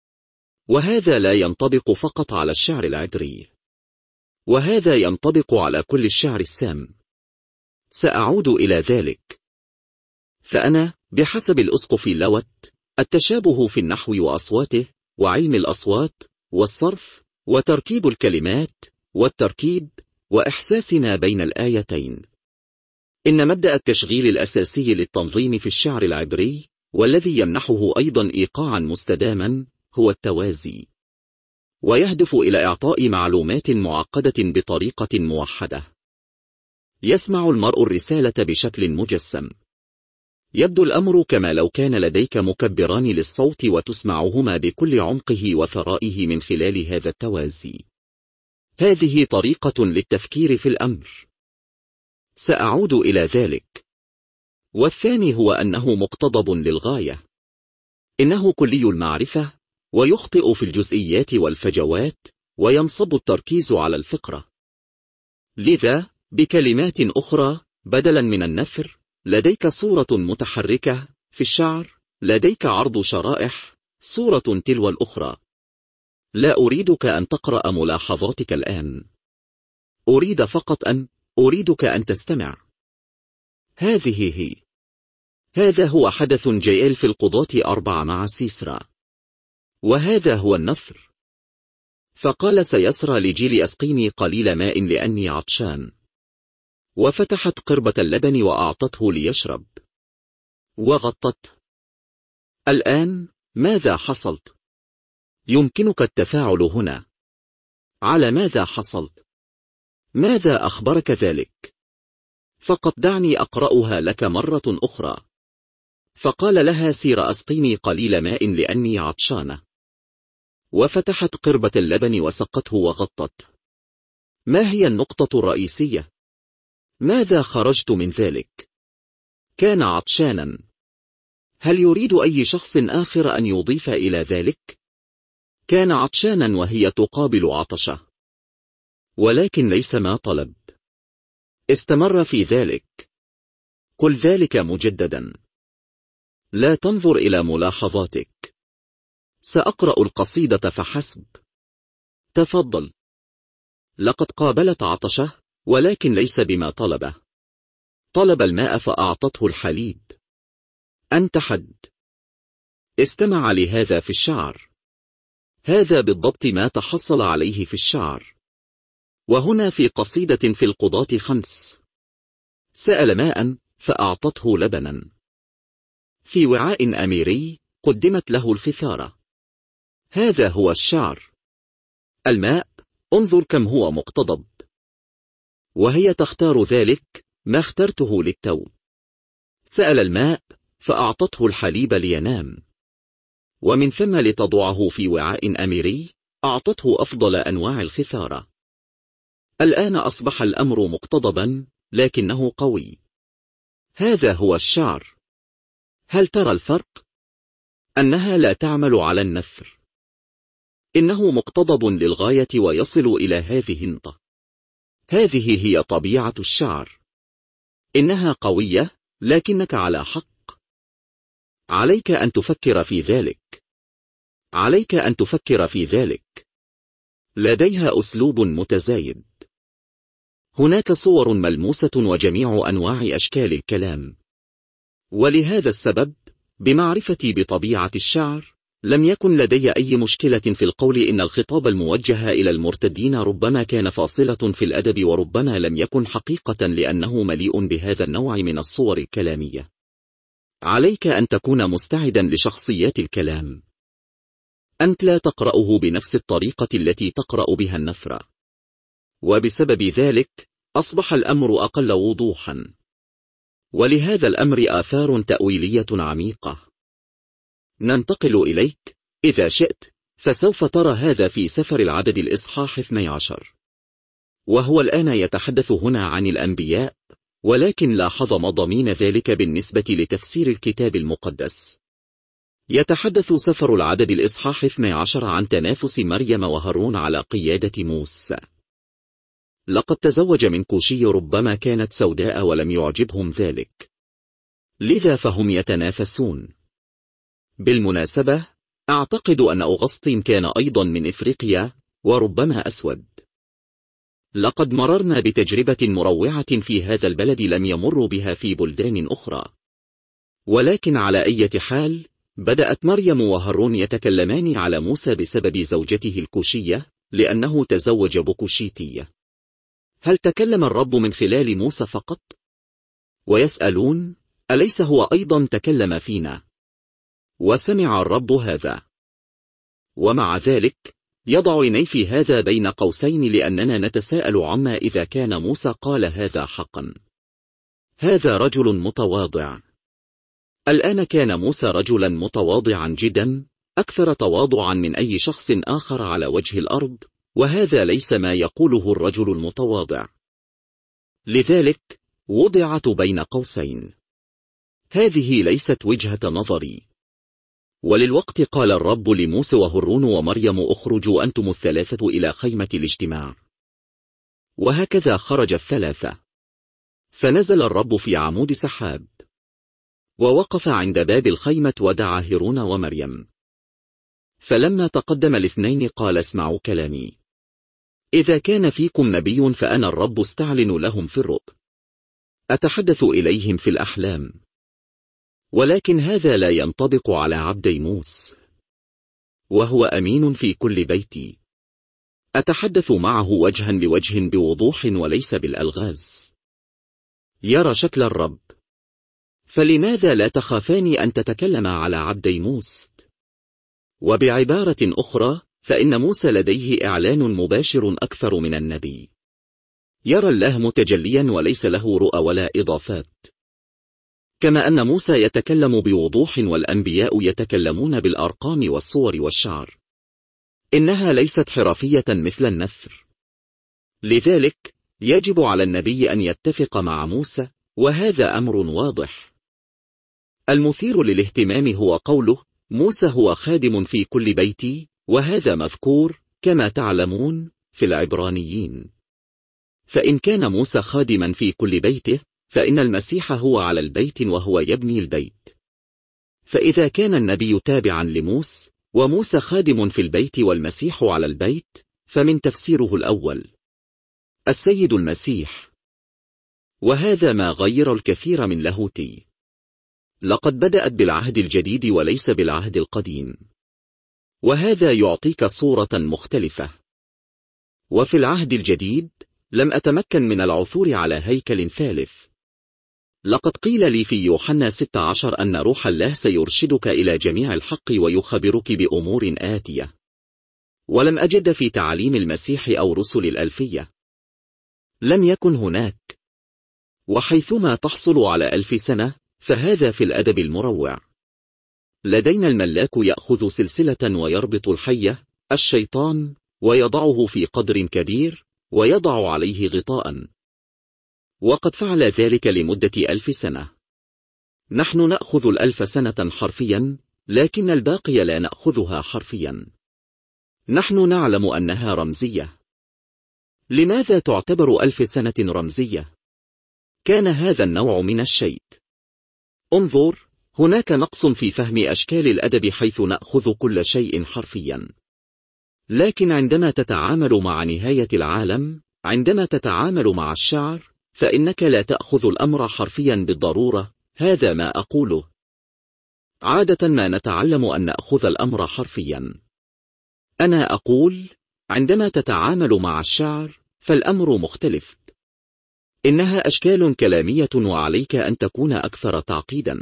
[SPEAKER 1] وهذا لا ينطبق فقط على الشعر العبري، وهذا ينطبق على كل الشعر السام. سأعود إلى ذلك. فأنا بحسب الأسقف لوت التشابه في النحو وأصواته وعلم الأصوات والصرف وتركيب الكلمات والتركيب وإحساسنا بين الآيتين. إن مبدأ التشغيل الأساسي للتنظيم في الشعر العبري، والذي يمنحه أيضا إيقاعا مستداما، هو التوازي، ويهدف إلى إعطاء معلومات معقدة بطريقة موحدة. يسمع المرء الرسالة بشكل مجسم. يبدو الأمر كما لو كان لديك مكبران للصوت وتسمعهما بكل عمقه وثرائه من خلال هذا التوازي. هذه طريقة للتفكير في الأمر. سأعود إلى ذلك. والثاني هو أنه مقتضب للغاية. إنه كلي المعرفة، ويخطئ في الجزئيات والفجوات، وينصب التركيز على الفقرة. لذا بكلمات أخرى، بدلا من النثر لديك صورة متحركة. في الشعر لديك عرض شرائح، صورة تلو الأخرى. لا أريدك أن تقرأ ملاحظاتك الآن. أريد فقط أن أريدك أن تستمع. هذه هي. هذا هو حدث جيال في القضاة أربعة مع سيسرا. وهذا هو النثر. فقال سيسرى لجيل أسقيني قليل ماء لأني عطشان. وفتحت قربة اللبن وأعطته ليشرب. وغطته. الآن ماذا حصلت؟ يمكنك التفاعل هنا. على ماذا حصلت؟ ماذا أخبرك ذلك؟ فقط دعني أقرأها لك مرة أخرى. فقال لها سير أسقيني قليل ماء لأني عطشانة. وفتحت قربة اللبن وسقته وغطته. ما هي النقطة الرئيسية؟ ماذا خرجت من ذلك؟ كان عطشانا. هل يريد أي شخص آخر أن يضيف إلى ذلك؟ كان عطشانا وهي تقابل عطشه، ولكن ليس ما طلب. استمر في ذلك. قل ذلك مجددا. لا تنظر إلى ملاحظاتك. سأقرأ القصيدة فحسب. تفضل. لقد قابلت عطشه، ولكن ليس بما طلبه. طلب الماء فأعطته الحليب. أنت حد. استمع لهذا في الشعر. هذا بالضبط ما تحصل عليه في الشعر. وهنا في قصيدة في القضاة خمس. سأل ماء فأعطته لبنا. في وعاء أميري قدمت له الفثارة. هذا هو الشعر. الماء، انظر كم هو مقتضب. وهي تختار ذلك، ما اخترته للتو. سأل الماء فأعطته الحليب لينام. ومن ثم لتضعه في وعاء أميري أعطته أفضل أنواع الخثارة. الآن أصبح الأمر مقتضبا، لكنه قوي. هذا هو الشعر. هل ترى الفرق؟ أنها لا تعمل على النثر. إنه مقتضب للغاية ويصل إلى هذه النقطة. هذه هي طبيعة الشعر. إنها قوية، لكنك على حق. عليك أن تفكر في ذلك. عليك أن تفكر في ذلك. لديها أسلوب متزايد. هناك صور ملموسة وجميع أنواع أشكال الكلام. ولهذا السبب، بمعرفتي بطبيعة الشعر، لم يكن لدي أي مشكلة في القول إن الخطاب الموجه إلى المرتدين ربما كان فاصلة في الأدب وربما لم يكن حقيقة لأنه مليء بهذا النوع من الصور الكلامية. عليك أن تكون مستعدا لشخصيات الكلام. أنت لا تقرأه بنفس الطريقة التي تقرأ بها النثر. وبسبب ذلك، أصبح الأمر أقل وضوحا. ولهذا الأمر آثار تأويلية عميقة. ننتقل إليك، إذا شئت، فسوف ترى هذا في سفر العدد الإصحاح اثني عشر. وهو الآن يتحدث هنا عن الأنبياء، ولكن لاحظ مضامين ذلك بالنسبة لتفسير الكتاب المقدس. يتحدث سفر العدد الإصحاح اثني عشر عن تنافس مريم وهارون على قيادة موسى. لقد تزوج من كوشي ربما كانت سوداء ولم يعجبهم ذلك، لذا فهم يتنافسون. بالمناسبة، أعتقد أن أغسطين كان أيضا من إفريقيا، وربما أسود. لقد مررنا بتجربة مروعة في هذا البلد لم يمر بها في بلدان أخرى. ولكن على أي حال، بدأت مريم وهارون يتكلمان على موسى بسبب زوجته الكوشية، لأنه تزوج بكوشيتية. هل تكلم الرب من خلال موسى فقط؟ ويسألون: أليس هو أيضا تكلم فينا؟ وسمع الرب هذا. ومع ذلك، يضع عيني في هذا بين قوسين لأننا نتساءل عما إذا كان موسى قال هذا حقا. هذا رجل متواضع. الآن كان موسى رجلا متواضعا جدا، أكثر تواضعا من أي شخص آخر على وجه الأرض، وهذا ليس ما يقوله الرجل المتواضع. لذلك، وضعت بين قوسين. هذه ليست وجهة نظري. وللوقت قال الرب لموسى وهارون ومريم: اخرجوا أنتم الثلاثة إلى خيمة الاجتماع. وهكذا خرج الثلاثة. فنزل الرب في عمود سحاب، ووقف عند باب الخيمة ودعا هارون ومريم. فلما تقدم الاثنين قال: اسمعوا كلامي. إذا كان فيكم نبي فأنا الرب استعلن لهم في الرؤى. أتحدث إليهم في الأحلام. ولكن هذا لا ينطبق على عبدي موسى، وهو أمين في كل بيتي. أتحدث معه وجها لوجه بوضوح وليس بالألغاز. يرى شكل الرب. فلماذا لا تخافان أن تتكلم على عبدي موسى؟ وبعبارة أخرى، فإن موسى لديه إعلان مباشر أكثر من النبي. يرى الله متجليا وليس له رؤى ولا إضافات. كما أن موسى يتكلم بوضوح والأنبياء يتكلمون بالأرقام والصور والشعر. إنها ليست حرفية مثل النثر. لذلك، يجب على النبي أن يتفق مع موسى، وهذا أمر واضح. المثير للاهتمام هو قوله: موسى هو خادم في كل بيتي، وهذا مذكور كما تعلمون في العبرانيين. فإن كان موسى خادما في كل بيته، فإن المسيح هو على البيت وهو يبني البيت. فإذا كان النبي تابعا لموسى، وموسى خادم في البيت والمسيح على البيت، فمن تفسيره الأول السيد المسيح. وهذا ما غير الكثير من لاهوتي. لقد بدأت بالعهد الجديد وليس بالعهد القديم، وهذا يعطيك صورة مختلفة. وفي العهد الجديد لم أتمكن من العثور على هيكل ثالث. لقد قيل لي في يوحنا ستة عشر أن روح الله سيرشدك إلى جميع الحق ويخبرك بأمور آتية، ولم أجد في تعاليم المسيح أو رسل الألفية. لم يكن هناك. وحيثما تحصل على ألف سنة، فهذا في الأدب المروع. لدينا الملاك يأخذ سلسلة ويربط الحية الشيطان ويضعه في قدر كبير ويضع عليه غطاء، وقد فعل ذلك لمدة ألف سنة. نحن نأخذ الألف سنة حرفيا، لكن الباقي لا نأخذها حرفيا. نحن نعلم أنها رمزية. لماذا تعتبر ألف سنة رمزية؟ كان هذا النوع من الشيء. انظر، هناك نقص في فهم أشكال الأدب حيث نأخذ كل شيء حرفيا. لكن عندما تتعامل مع نهاية العالم، عندما تتعامل مع الشعر، فإنك لا تأخذ الأمر حرفيا بالضرورة. هذا ما أقوله. عادة ما نتعلم أن نأخذ الأمر حرفيا. أنا أقول، عندما تتعامل مع الشعر، فالأمر مختلف. إنها أشكال كلامية وعليك أن تكون أكثر تعقيدا.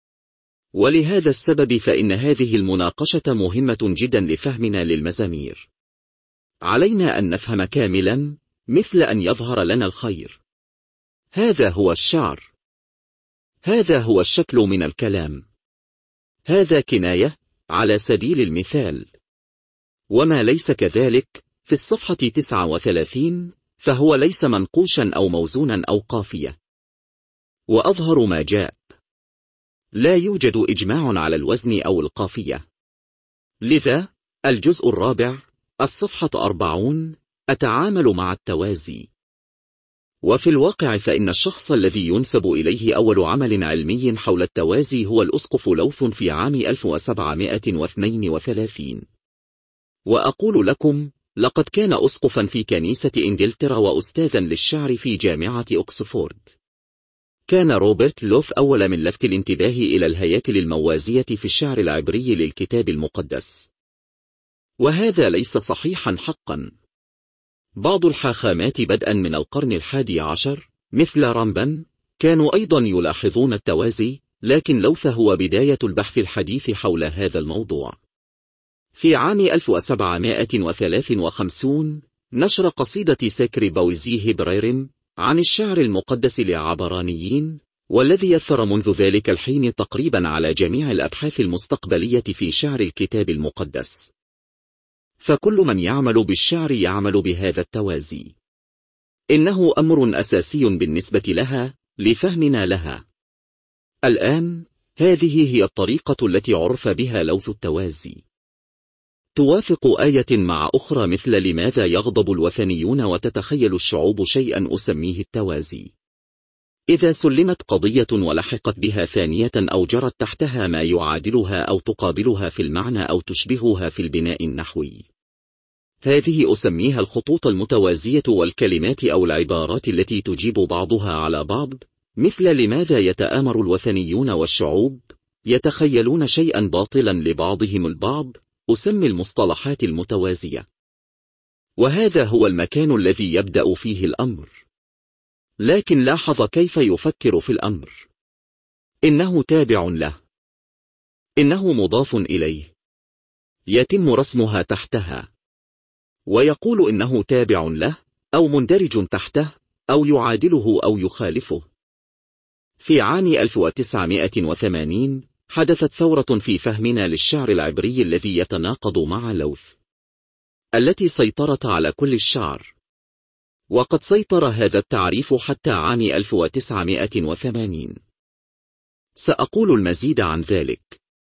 [SPEAKER 1] ولهذا السبب فإن هذه المناقشة مهمة جدا لفهمنا للمزامير. علينا أن نفهم كاملا، مثل أن يظهر لنا الخير. هذا هو الشعر. هذا هو الشكل من الكلام. هذا كناية على سبيل المثال. وما ليس كذلك في الصفحة تسعة وثلاثين فهو ليس منقوشا أو موزونا أو قافية. وأظهر ما جاء، لا يوجد إجماع على الوزن أو القافية. لذا الجزء الرابع الصفحة أربعون أتعامل مع التوازي. وفي الواقع فإن الشخص الذي ينسب إليه أول عمل علمي حول التوازي هو الأسقف لوث في عام ألف وسبعمائة واثنين وثلاثين. وأقول لكم، لقد كان أسقفا في كنيسة إنجلترا وأستاذا للشعر في جامعة أكسفورد. كان روبرت لوث أول من لفت الانتباه إلى الهياكل الموازية في الشعر العبري للكتاب المقدس. وهذا ليس صحيحا حقا. بعض الحاخامات بدءا من القرن الحادي عشر مثل رامبان كانوا أيضا يلاحظون التوازي، لكن لوث هو بداية البحث الحديث حول هذا الموضوع. في عام ألف وسبعمائة وثلاثة وخمسين نشر قصيدة سكر بويزي هبريرم عن الشعر المقدس لعبرانيين، والذي يثر منذ ذلك الحين تقريبا على جميع الأبحاث المستقبلية في شعر الكتاب المقدس. فكل من يعمل بالشعر يعمل بهذا التوازي. إنه أمر أساسي بالنسبة لها لفهمنا لها. الآن هذه هي الطريقة التي عرف بها لوث التوازي. توافق آية مع أخرى مثل لماذا يغضب الوثنيون وتتخيل الشعوب شيئا أسميه التوازي. إذا سلمت قضية ولحقت بها ثانية أو جرت تحتها ما يعادلها أو تقابلها في المعنى أو تشبهها في البناء النحوي، هذه أسميها الخطوط المتوازية والكلمات أو العبارات التي تجيب بعضها على بعض، مثل لماذا يتآمر الوثنيون والشعوب يتخيلون شيئا باطلا لبعضهم البعض، أسمي المصطلحات المتوازية. وهذا هو المكان الذي يبدأ فيه الأمر. لكن لاحظ كيف يفكر في الأمر. إنه تابع له. إنه مضاف إليه. يتم رسمها تحتها. ويقول إنه تابع له أو مندرج تحته أو يعادله أو يخالفه. في عام ألف وتسعمائة وثمانين حدثت ثورة في فهمنا للشعر العبري الذي يتناقض مع لوث، التي سيطرت على كل الشعر. وقد سيطر هذا التعريف حتى عام ألف وتسعمائة وثمانين. سأقول المزيد عن ذلك.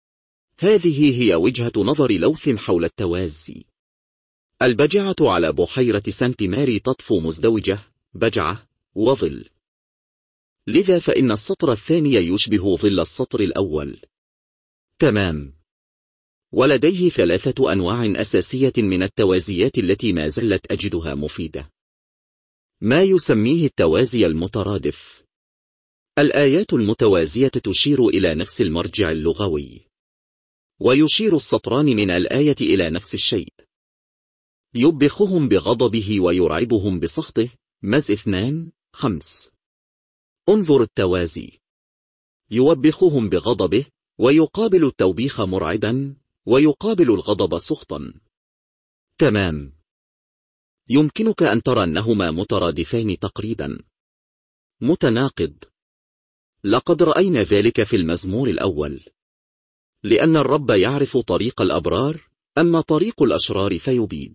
[SPEAKER 1] هذه هي وجهة نظر لوث حول التوازي. البجعة على بحيرة سانت ماري تطفو مزدوجة، بجعة وظل. لذا فإن السطر الثاني يشبه ظل السطر الأول. تمام. ولديه ثلاثة أنواع أساسية من التوازيات التي ما زلت أجدها مفيدة. ما يسميه التوازي المترادف. الآيات المتوازية تشير إلى نفس المرجع اللغوي، ويشير السطران من الآية إلى نفس الشيء. يبخهم بغضبه ويرعبهم بسخطه. مز اثنان خمس. انظر التوازي. يوبخهم بغضبه، ويقابل التوبيخ مرعبا، ويقابل الغضب سخطا. تمام. يمكنك أن ترى أنهما مترادفين تقريبا. متناقض. لقد رأينا ذلك في المزمور الأول. لأن الرب يعرف طريق الأبرار، أما طريق الأشرار فيبيد.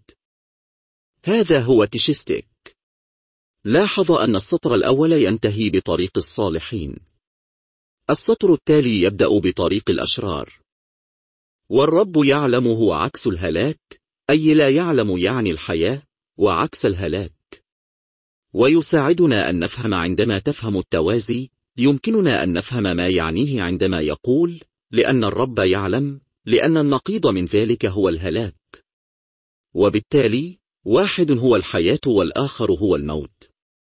[SPEAKER 1] هذا هو تشستيك. لاحظ أن السطر الأول ينتهي بطريق الصالحين. السطر التالي يبدأ بطريق الأشرار. والرب يعلم هو عكس الهلاك، أي لا يعلم يعني الحياة، وعكس الهلاك. ويساعدنا أن نفهم عندما تفهم التوازي، يمكننا أن نفهم ما يعنيه عندما يقول لأن الرب يعلم، لأن النقيض من ذلك هو الهلاك. وبالتالي واحد هو الحياة والآخر هو الموت.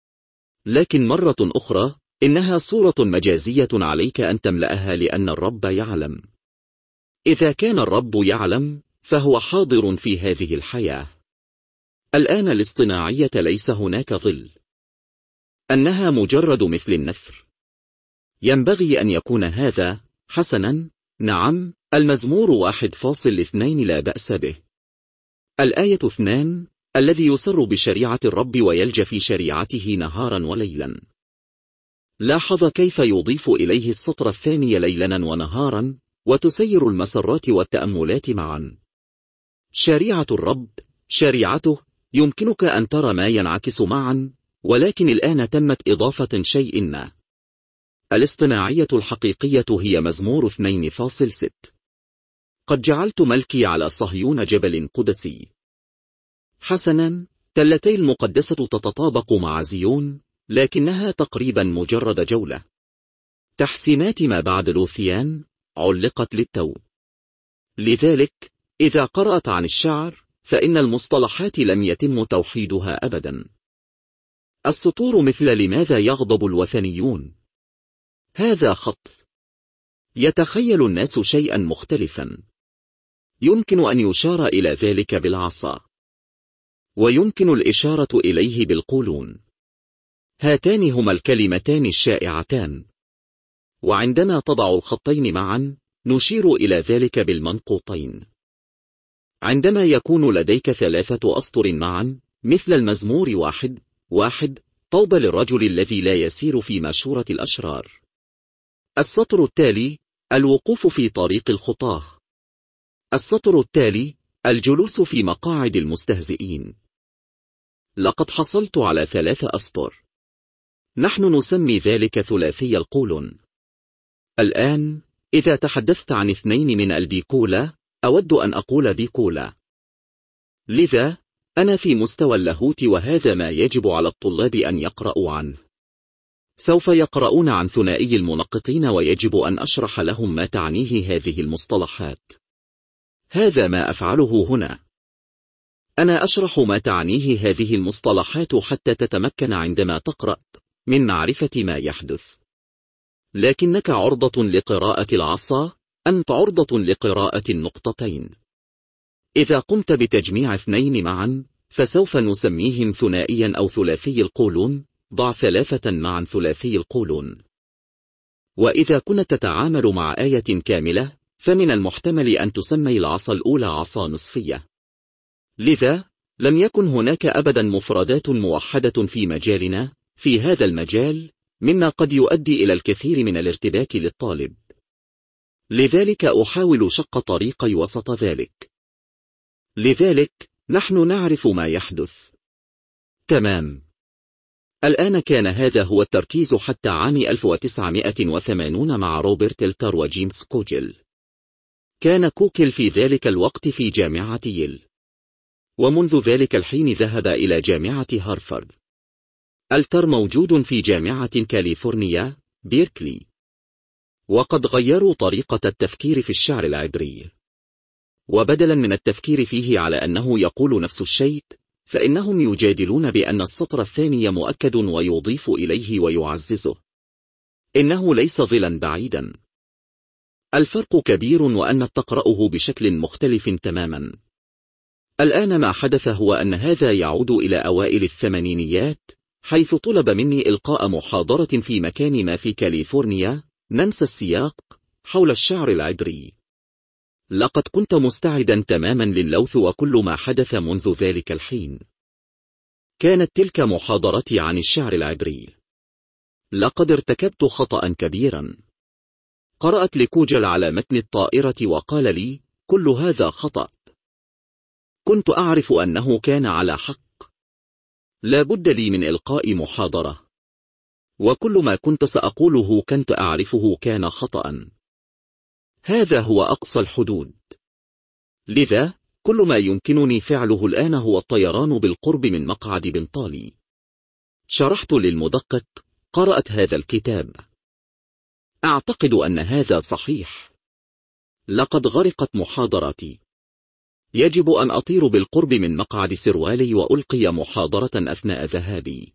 [SPEAKER 1] لكن مرة أخرى إنها صورة مجازية عليك أن تملأها لأن الرب يعلم. إذا كان الرب يعلم فهو حاضر في هذه الحياة. الآن الاصطناعية ليس هناك ظل. أنها مجرد مثل النثر. ينبغي أن يكون هذا. حسنا، نعم، المزمور واحد فاصل اثنين لا بأس به. الآية اثنان، الذي يسر بشريعة الرب ويلجأ في شريعته نهارا وليلا. لاحظ كيف يضيف إليه السطر الثاني ليلا ونهارا، وتسير المسرات والتأملات معا. شريعة الرب، شريعته، يمكنك أن ترى ما ينعكس معا، ولكن الآن تمت إضافة شيء ما. الاصطناعية الحقيقية هي مزمور اثنين فاصل ستة. قد جعلت ملكي على صهيون جبل قدسي. حسنا، تلتي المقدسة تتطابق مع زيون، لكنها تقريبا مجرد جولة. تحسينات ما بعد لوثيان علقت للتو. لذلك إذا قرأت عن الشعر فإن المصطلحات لم يتم توحيدها أبدا. السطور مثل لماذا يغضب الوثنيون. هذا خط. يتخيل الناس شيئا مختلفا. يمكن أن يشار إلى ذلك بالعصا، ويمكن الإشارة إليه بالقولون. هاتان هما الكلمتان الشائعتان. وعندما تضع الخطين معا نشير إلى ذلك بالمنقوطين. عندما يكون لديك ثلاثة أسطر معا مثل المزمور واحد واحد، طوبى للرجل الذي لا يسير في مشورة الأشرار. السطر التالي، الوقوف في طريق الخطاه. السطر التالي، الجلوس في مقاعد المستهزئين. لقد حصلت على ثلاث أسطر. نحن نسمي ذلك ثلاثي القولون. الآن إذا تحدثت عن اثنين من البيكولا أود أن أقول بيكولا. لذا أنا في مستوى اللاهوت، وهذا ما يجب على الطلاب أن يقرأوا عنه. سوف يقرؤون عن ثنائي المنقطين، ويجب أن أشرح لهم ما تعنيه هذه المصطلحات. هذا ما أفعله هنا. أنا أشرح ما تعنيه هذه المصطلحات حتى تتمكن عندما تقرأ من معرفة ما يحدث. لكنك عرضة لقراءة العصا، أنت عرضة لقراءة النقطتين. إذا قمت بتجميع اثنين معا فسوف نسميهم ثنائيا أو ثلاثي القولون. ضع ثلاثة معا ثلاثي القولون. وإذا كنت تتعامل مع آية كاملة فمن المحتمل أن تسمي العصا الأولى عصا نصفية. لذا لم يكن هناك أبدا مفردات موحدة في مجالنا. في هذا المجال مما قد يؤدي إلى الكثير من الارتباك للطالب. لذلك أحاول شق طريقي وسط ذلك. لذلك نحن نعرف ما يحدث. تمام. الآن كان هذا هو التركيز حتى عام ألف وتسعمائة وثمانين مع روبرت إلتر وجيمس كوجل. كان كوكل في ذلك الوقت في جامعة ييل، ومنذ ذلك الحين ذهب إلى جامعة هارفارد. إلتر موجود في جامعة كاليفورنيا بيركلي، وقد غيروا طريقة التفكير في الشعر العبري، وبدلا من التفكير فيه على أنه يقول نفس الشيء، فإنهم يجادلون بأن السطر الثاني مؤكد ويضيف إليه ويعززه. إنه ليس ظلا بعيدا. الفرق كبير وأن تقرأه بشكل مختلف تماما. الآن ما حدث هو أن هذا يعود إلى أوائل الثمانينيات، حيث طلب مني إلقاء محاضرة في مكان ما في كاليفورنيا، ننسى السياق، حول الشعر العبري. لقد كنت مستعدا تماما للوث وكل ما حدث منذ ذلك الحين. كانت تلك محاضرتي عن الشعر العبري. لقد ارتكبت خطأ كبيرا. قرأت لكوجل على متن الطائرة وقال لي: كل هذا خطأ. كنت أعرف أنه كان على حق. لا بد لي من إلقاء محاضرة، وكل ما كنت سأقوله كنت أعرفه كان خطأ. هذا هو أقصى الحدود. لذا كل ما يمكنني فعله الآن هو الطيران بالقرب من مقعد بنطالي. شرحت للمدقق: قرأت هذا الكتاب. أعتقد أن هذا صحيح. لقد غرقت محاضراتي. يجب أن أطير بالقرب من مقعد سروالي وألقي محاضرة أثناء ذهابي.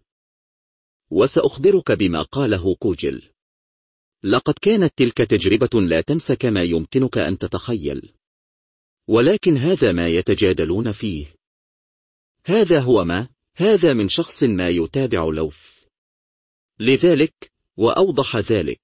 [SPEAKER 1] وسأخبرك بما قاله كوجل. لقد كانت تلك تجربة لا تنسى كما يمكنك أن تتخيل. ولكن هذا ما يتجادلون فيه. هذا هو ما هذا من شخص ما يتابع لوث. لذلك، وأوضح ذلك،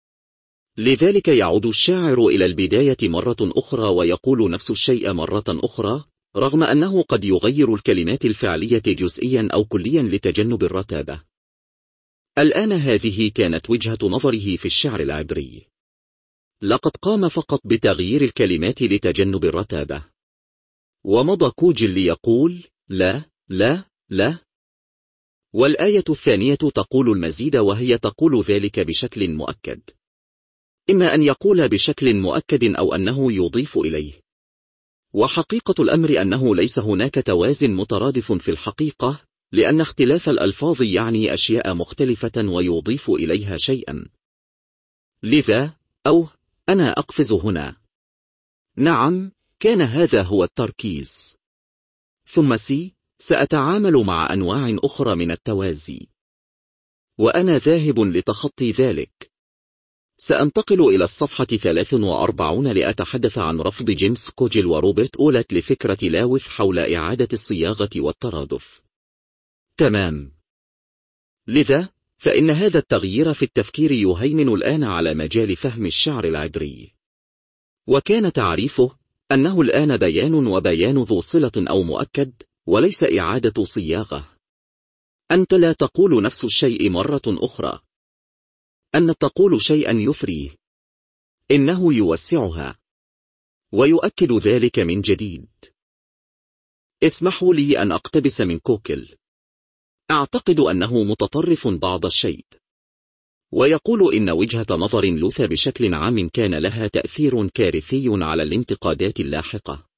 [SPEAKER 1] لذلك يعود الشاعر إلى البداية مرة أخرى ويقول نفس الشيء مرة أخرى، رغم أنه قد يغير الكلمات الفعلية جزئيا أو كليا لتجنب الرتابة. الآن هذه كانت وجهة نظره في الشعر العبري. لقد قام فقط بتغيير الكلمات لتجنب الرتابة. ومضى كوجل ليقول: لا لا لا. والآية الثانية تقول المزيد، وهي تقول ذلك بشكل مؤكد. إما أن يقول بشكل مؤكد أو أنه يضيف إليه. وحقيقة الأمر أنه ليس هناك توازن مترادف في الحقيقة، لأن اختلاف الألفاظ يعني أشياء مختلفة ويضيف إليها شيئا. لذا، أو أنا أقفز هنا. نعم، كان هذا هو التركيز. ثم سي سأتعامل مع أنواع أخرى من التوازي، وأنا ذاهب لتخطي ذلك. سأنتقل إلى الصفحة ثلاث وأربعين لأتحدث عن رفض جيمس كوجل وروبرت أولت لفكرة لاوث حول إعادة الصياغة والترادف. تمام. لذا، فإن هذا التغيير في التفكير يهيمن الآن على مجال فهم الشعر العبري. وكان تعريفه أنه الآن بيان، وبيان ذو صلة أو مؤكد، وليس إعادة صياغة. أنت لا تقول نفس الشيء مرة أخرى. أن تقول شيئا يثريه. إنه يوسعها. ويؤكد ذلك من جديد. اسمحوا لي أن أقتبس من كوكل. أعتقد أنه متطرف بعض الشيء. ويقول إن وجهة نظر لوث بشكل عام كان لها تأثير كارثي على الانتقادات اللاحقة،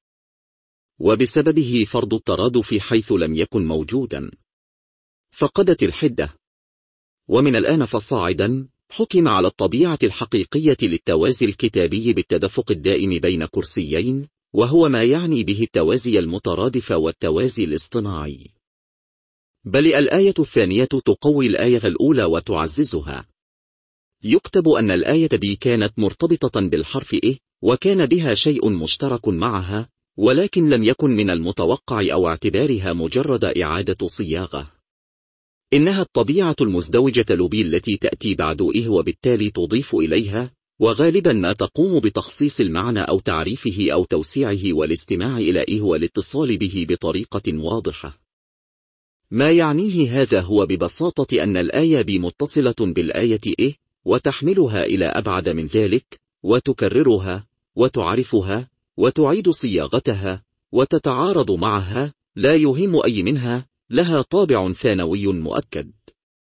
[SPEAKER 1] وبسببه فرض الترادف حيث لم يكن موجودا فقدت الحدة. ومن الآن فصاعدا حكم على الطبيعة الحقيقية للتوازي الكتابي بالتدفق الدائم بين كرسيين، وهو ما يعني به التوازي المترادف والتوازي الاصطناعي. بل الآية الثانية تقوي الآية الأولى وتعززها. يكتب أن الآية بي كانت مرتبطة بالحرف إيه، وكان بها شيء مشترك معها، ولكن لم يكن من المتوقع أو اعتبارها مجرد إعادة صياغة. إنها الطبيعة المزدوجة لبي التي تأتي بعد إيه وبالتالي تضيف إليها، وغالبا ما تقوم بتخصيص المعنى أو تعريفه أو توسيعه والاستماع إلى إيه والاتصال به بطريقة واضحة. ما يعنيه هذا هو ببساطة أن الآية بي متصلة بالآية إيه، وتحملها إلى أبعد من ذلك، وتكررها، وتعرفها، وتعيد صياغتها، وتتعارض معها، لا يهم أي منها، لها طابع ثانوي مؤكد.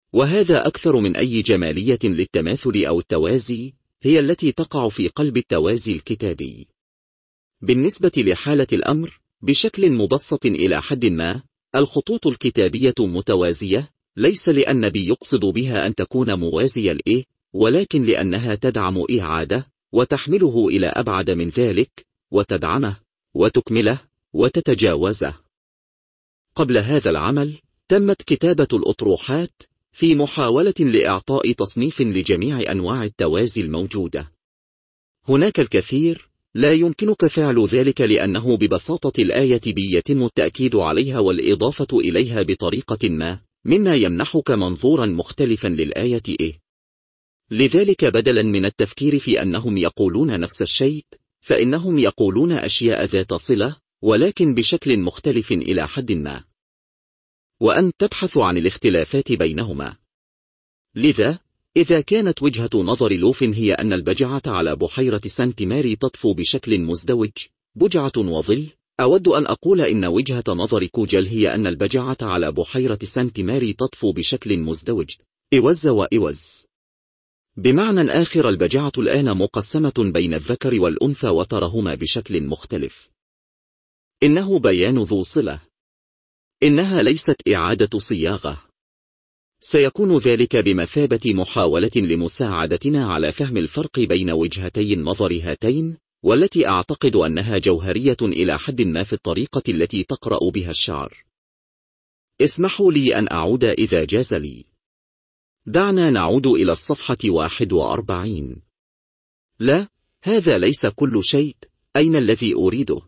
[SPEAKER 1] وهذا أكثر من أي جمالية للتماثل أو التوازي، هي التي تقع في قلب التوازي الكتابي. بالنسبة لحالة الأمر بشكل مبسط إلى حد ما، الخطوط الكتابية متوازية ليس لأن النبي يقصد بها أن تكون موازية لإيه، ولكن لأنها تدعم إعادة وتحمله إلى أبعد من ذلك، وتدعمه وتكمله وتتجاوزه. قبل هذا العمل تمت كتابة الأطروحات في محاولة لإعطاء تصنيف لجميع أنواع التوازي الموجودة. هناك الكثير لا يمكنك فعل ذلك لأنه ببساطة الآية بي يتم التأكيد عليها والإضافة إليها بطريقة ما، مما يمنحك منظورا مختلفا للآية إيه. لذلك بدلا من التفكير في أنهم يقولون نفس الشيء، فإنهم يقولون أشياء ذات صلة ولكن بشكل مختلف إلى حد ما، وأن تبحث عن الاختلافات بينهما. لذا إذا كانت وجهة نظر لوف هي أن البجعة على بحيرة سانت ماري تطفو بشكل مزدوج، بجعة وظل، أود أن أقول إن وجهة نظر كوجل هي أن البجعة على بحيرة سانت ماري تطفو بشكل مزدوج، إوز وإوز. بمعنى آخر البجعة الآن مقسمة بين الذكر والأنثى وترهما بشكل مختلف. إنه بيان ذو صلة. إنها ليست إعادة صياغة. سيكون ذلك بمثابة محاولة لمساعدتنا على فهم الفرق بين وجهتي النظر هاتين، والتي أعتقد أنها جوهرية إلى حد ما في الطريقة التي تقرأ بها الشعر. اسمحوا لي أن أعود إذا جاز لي. دعنا نعود إلى الصفحة واحد وأربعين. لا، هذا ليس كل شيء. أين الذي أريده؟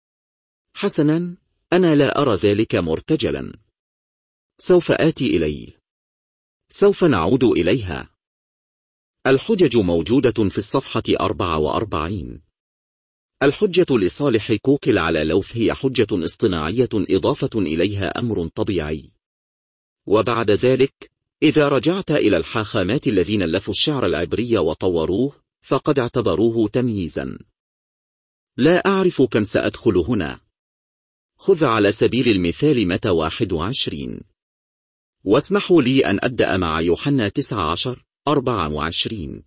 [SPEAKER 1] حسنا، أنا لا أرى ذلك مرتجلا. سوف آتي إليه. سوف نعود إليها. الحجج موجودة في الصفحة أربعة وأربعين. الحجة لصالح كوكل على لوث هي حجة اصطناعية إضافة إليها أمر طبيعي. وبعد ذلك إذا رجعت إلى الحاخامات الذين ألفوا الشعر العبري وطوروه فقد اعتبروه تمييزا. لا أعرف كم سأدخل هنا. خذ على سبيل المثال متى واحد وعشرين. واسمحوا لي أن أبدأ مع يوحنا تسعة عشر أربعة وعشرين.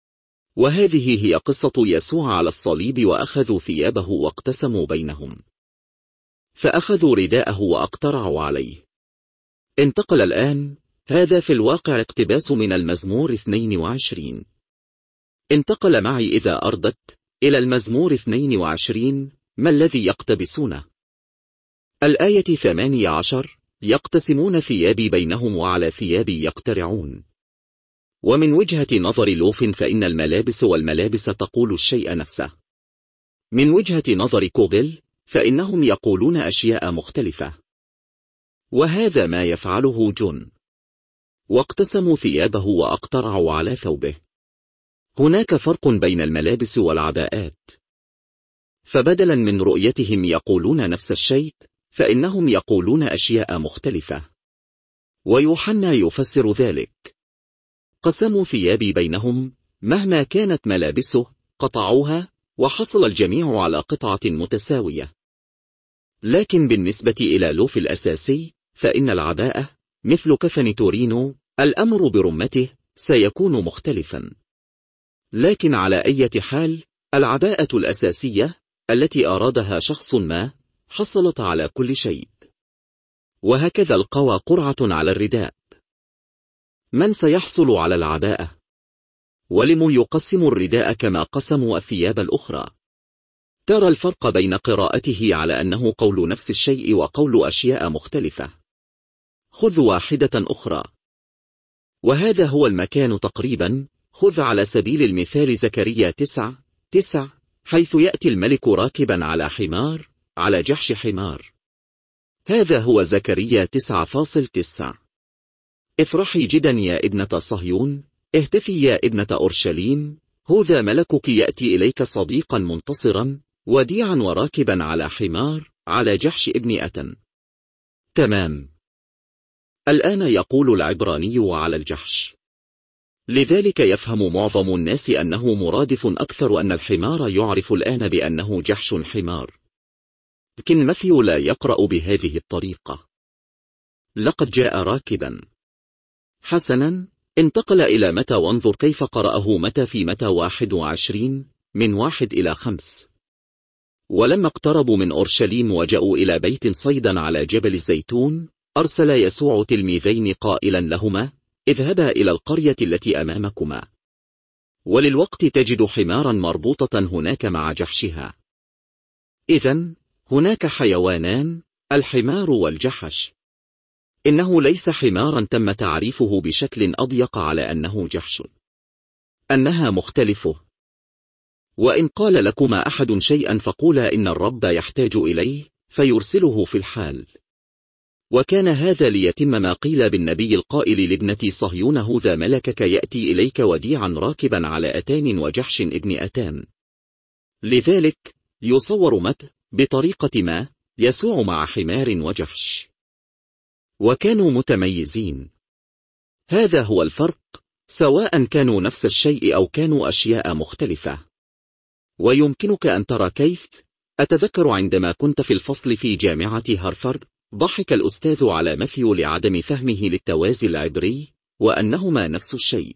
[SPEAKER 1] وهذه هي قصة يسوع على الصليب. وأخذوا ثيابه واقتسموا بينهم، فأخذوا رداءه وأقترعوا عليه. انتقل الآن. هذا في الواقع اقتباس من المزمور اثنين وعشرين. انتقل معي إذا أردت إلى المزمور اثنين وعشرين. ما الذي يقتبسونه؟ الآية ثمانية عشر: يقتسمون ثيابي بينهم وعلى ثيابي يقترعون. ومن وجهة نظر لوف فإن الملابس والملابس تقول الشيء نفسه. من وجهة نظر كوغل فإنهم يقولون أشياء مختلفة. وهذا ما يفعله جون. واقتسموا ثيابه وأقترعوا على ثوبه. هناك فرق بين الملابس والعباءات. فبدلا من رؤيتهم يقولون نفس الشيء، فإنهم يقولون أشياء مختلفة. ويوحنا يفسر ذلك. قسموا ثيابي بينهم، مهما كانت ملابسه قطعوها، وحصل الجميع على قطعة متساوية. لكن بالنسبة إلى لوف الأساسي فإن العباءة مثل كفن تورينو، الأمر برمته سيكون مختلفا. لكن على أي حال العباءة الأساسية التي أرادها شخص ما حصلت على كل شيء. وهكذا القوى قرعة على الرداء. من سيحصل على العباءة؟ ولم يقسموا الرداء كما قسموا الثياب الأخرى؟ ترى الفرق بين قراءته على أنه قول نفس الشيء وقول أشياء مختلفة. خذ واحدة أخرى. وهذا هو المكان تقريبا. خذ على سبيل المثال زكريا تسع تسع، حيث يأتي الملك راكبا على حمار، على جحش حمار. هذا هو زكريا تسعة فاصل تسعة. افرحي جدا يا ابنة صهيون، اهتفي يا ابنة أورشليم، هذا ملكك يأتي إليك صديقا منتصرا، وديعا وراكبا على حمار، على جحش ابن أتن. تمام. الآن يقول العبراني وعلى الجحش. لذلك يفهم معظم الناس أنه مرادف أكثر أن الحمار يعرف الآن بأنه جحش حمار. لكن ماثيو لا يقرأ بهذه الطريقة. لقد جاء راكبا. حسنا، انتقل إلى متى وانظر كيف قرأه متى في متى واحد وعشرين من واحد إلى خمس. ولما اقتربوا من أورشليم وجاءوا إلى بيت صيدا على جبل الزيتون، أرسل يسوع تلميذين قائلا لهما: اذهبا إلى القرية التي أمامكما، وللوقت تجد حمارا مربوطة هناك مع جحشها. إذن هناك حيوانان، الحمار والجحش. إنه ليس حمارا تم تعريفه بشكل أضيق على أنه جحش، أنها مختلفة. وإن قال لكما أحد شيئا فقولا إن الرب يحتاج إليه فيرسله في الحال. وكان هذا ليتم ما قيل بالنبي القائل لابنة صهيون: هذا ملكك يأتي إليك وديعا راكبا على أتان وجحش ابن أتان. لذلك يصور متى بطريقة ما يسوع مع حمار وجحش، وكانوا متميزين. هذا هو الفرق، سواء كانوا نفس الشيء أو كانوا أشياء مختلفة. ويمكنك أن ترى كيف. أتذكر عندما كنت في الفصل في جامعة هارفارد، ضحك الأستاذ على ماثيو لعدم فهمه للتوازي العبري، وأنهما نفس الشيء.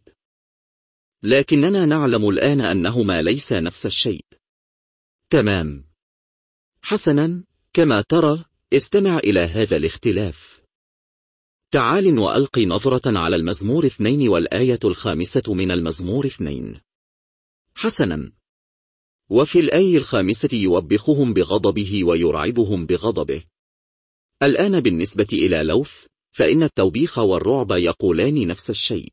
[SPEAKER 1] لكننا نعلم الآن أنهما ليس نفس الشيء. تمام. حسنا، كما ترى، استمع إلى هذا الاختلاف. تعال وألقي نظرة على المزمور اثنين والآية الخامسة من المزمور اثنين. حسنا. وفي الآية الخامسة يوبخهم بغضبه ويرعبهم بغضبه. الآن بالنسبة إلى لوث، فإن التوبيخ والرعب يقولان نفس الشيء.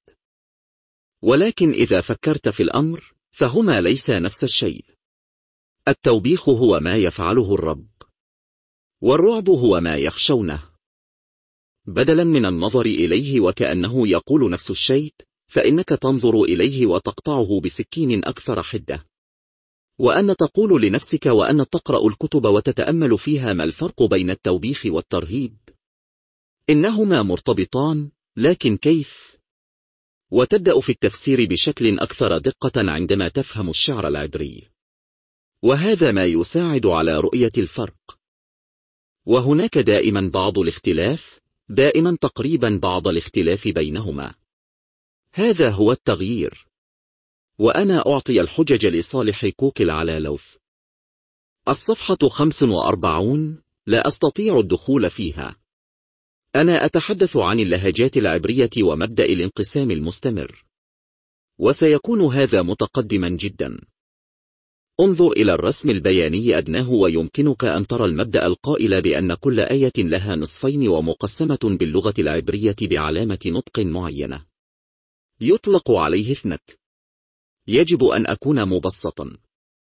[SPEAKER 1] ولكن إذا فكرت في الأمر، فهما ليس نفس الشيء. التوبيخ هو ما يفعله الرب، والرعب هو ما يخشونه. بدلا من النظر إليه وكأنه يقول نفس الشيء، فإنك تنظر إليه وتقطعه بسكين أكثر حدة. وأن تقول لنفسك وأن تقرأ الكتب وتتأمل فيها ما الفرق بين التوبيخ والترهيب. إنهما مرتبطان، لكن كيف؟ وتبدأ في التفسير بشكل أكثر دقة عندما تفهم الشعر العبري، وهذا ما يساعد على رؤية الفرق. وهناك دائما بعض الاختلاف، دائما تقريبا بعض الاختلاف بينهما. هذا هو التغيير. وأنا أعطي الحجج لصالح كوكل على لوث. الصفحة خمس وأربعون، لا أستطيع الدخول فيها. أنا أتحدث عن اللهجات العبرية ومبدأ الانقسام المستمر، وسيكون هذا متقدما جدا. انظر إلى الرسم البياني أدناه ويمكنك أن ترى المبدأ القائل بأن كل آية لها نصفين ومقسمة باللغة العبرية بعلامة نطق معينة يطلق عليه اثنك. يجب أن أكون مبسطا،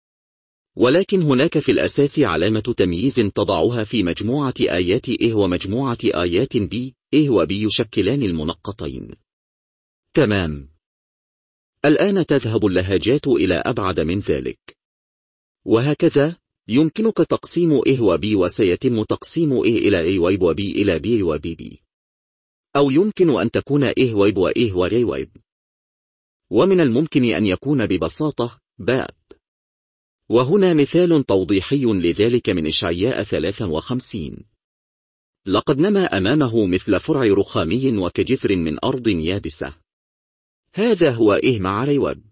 [SPEAKER 1] ولكن هناك في الأساس علامة تمييز تضعها في مجموعة آيات إيه ومجموعة آيات بي. إيه وبي يشكلان المنقطين. تمام. الآن تذهب اللهجات إلى أبعد من ذلك. وهكذا يمكنك تقسيم إيه وبي، وسيتم تقسيم إيه إلى إيه ويب وبي إلى بي وبي بي. أو يمكن أن تكون إيه ويب وإيه وري ويب. ومن الممكن أن يكون ببساطة باب. وهنا مثال توضيحي لذلك من إشعياء ثلاثة وخمسين. لقد نما أمامه مثل فرع رخامي وكجثر من أرض يابسة. هذا هو إيه مع ريوب.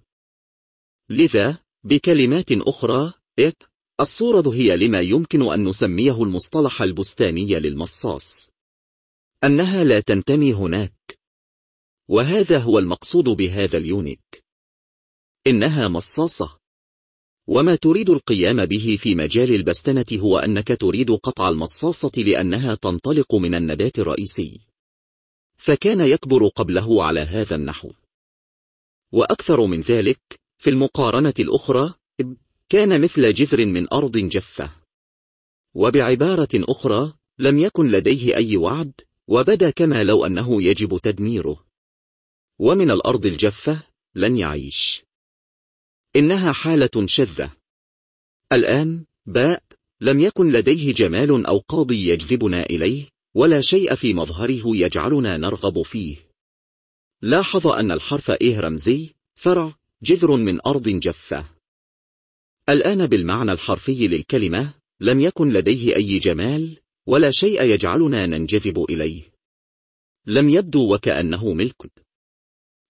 [SPEAKER 1] لذا بكلمات أخرى، إيه الصورة هي لما يمكن أن نسميه المصطلح البستاني للمصاص، أنها لا تنتمي هناك. وهذا هو المقصود بهذا اليونيك. إنها مصاصة. وما تريد القيام به في مجال البستنة هو أنك تريد قطع المصاصة لأنها تنطلق من النبات الرئيسي، فكان يكبر قبله على هذا النحو. وأكثر من ذلك، في المقارنة الأخرى، كان مثل جذر من أرض جافة. وبعبارة أخرى، لم يكن لديه أي وعد، وبدا كما لو أنه يجب تدميره. ومن الأرض الجافة لن يعيش. إنها حالة شاذة. الآن باء لم يكن لديه جمال أو قاضي يجذبنا إليه، ولا شيء في مظهره يجعلنا نرغب فيه. لاحظ أن الحرف إيه رمزي، فرع، جذر من أرض جافة. الآن بالمعنى الحرفي للكلمة، لم يكن لديه أي جمال، ولا شيء يجعلنا ننجذب إليه. لم يبدو وكأنه ملك.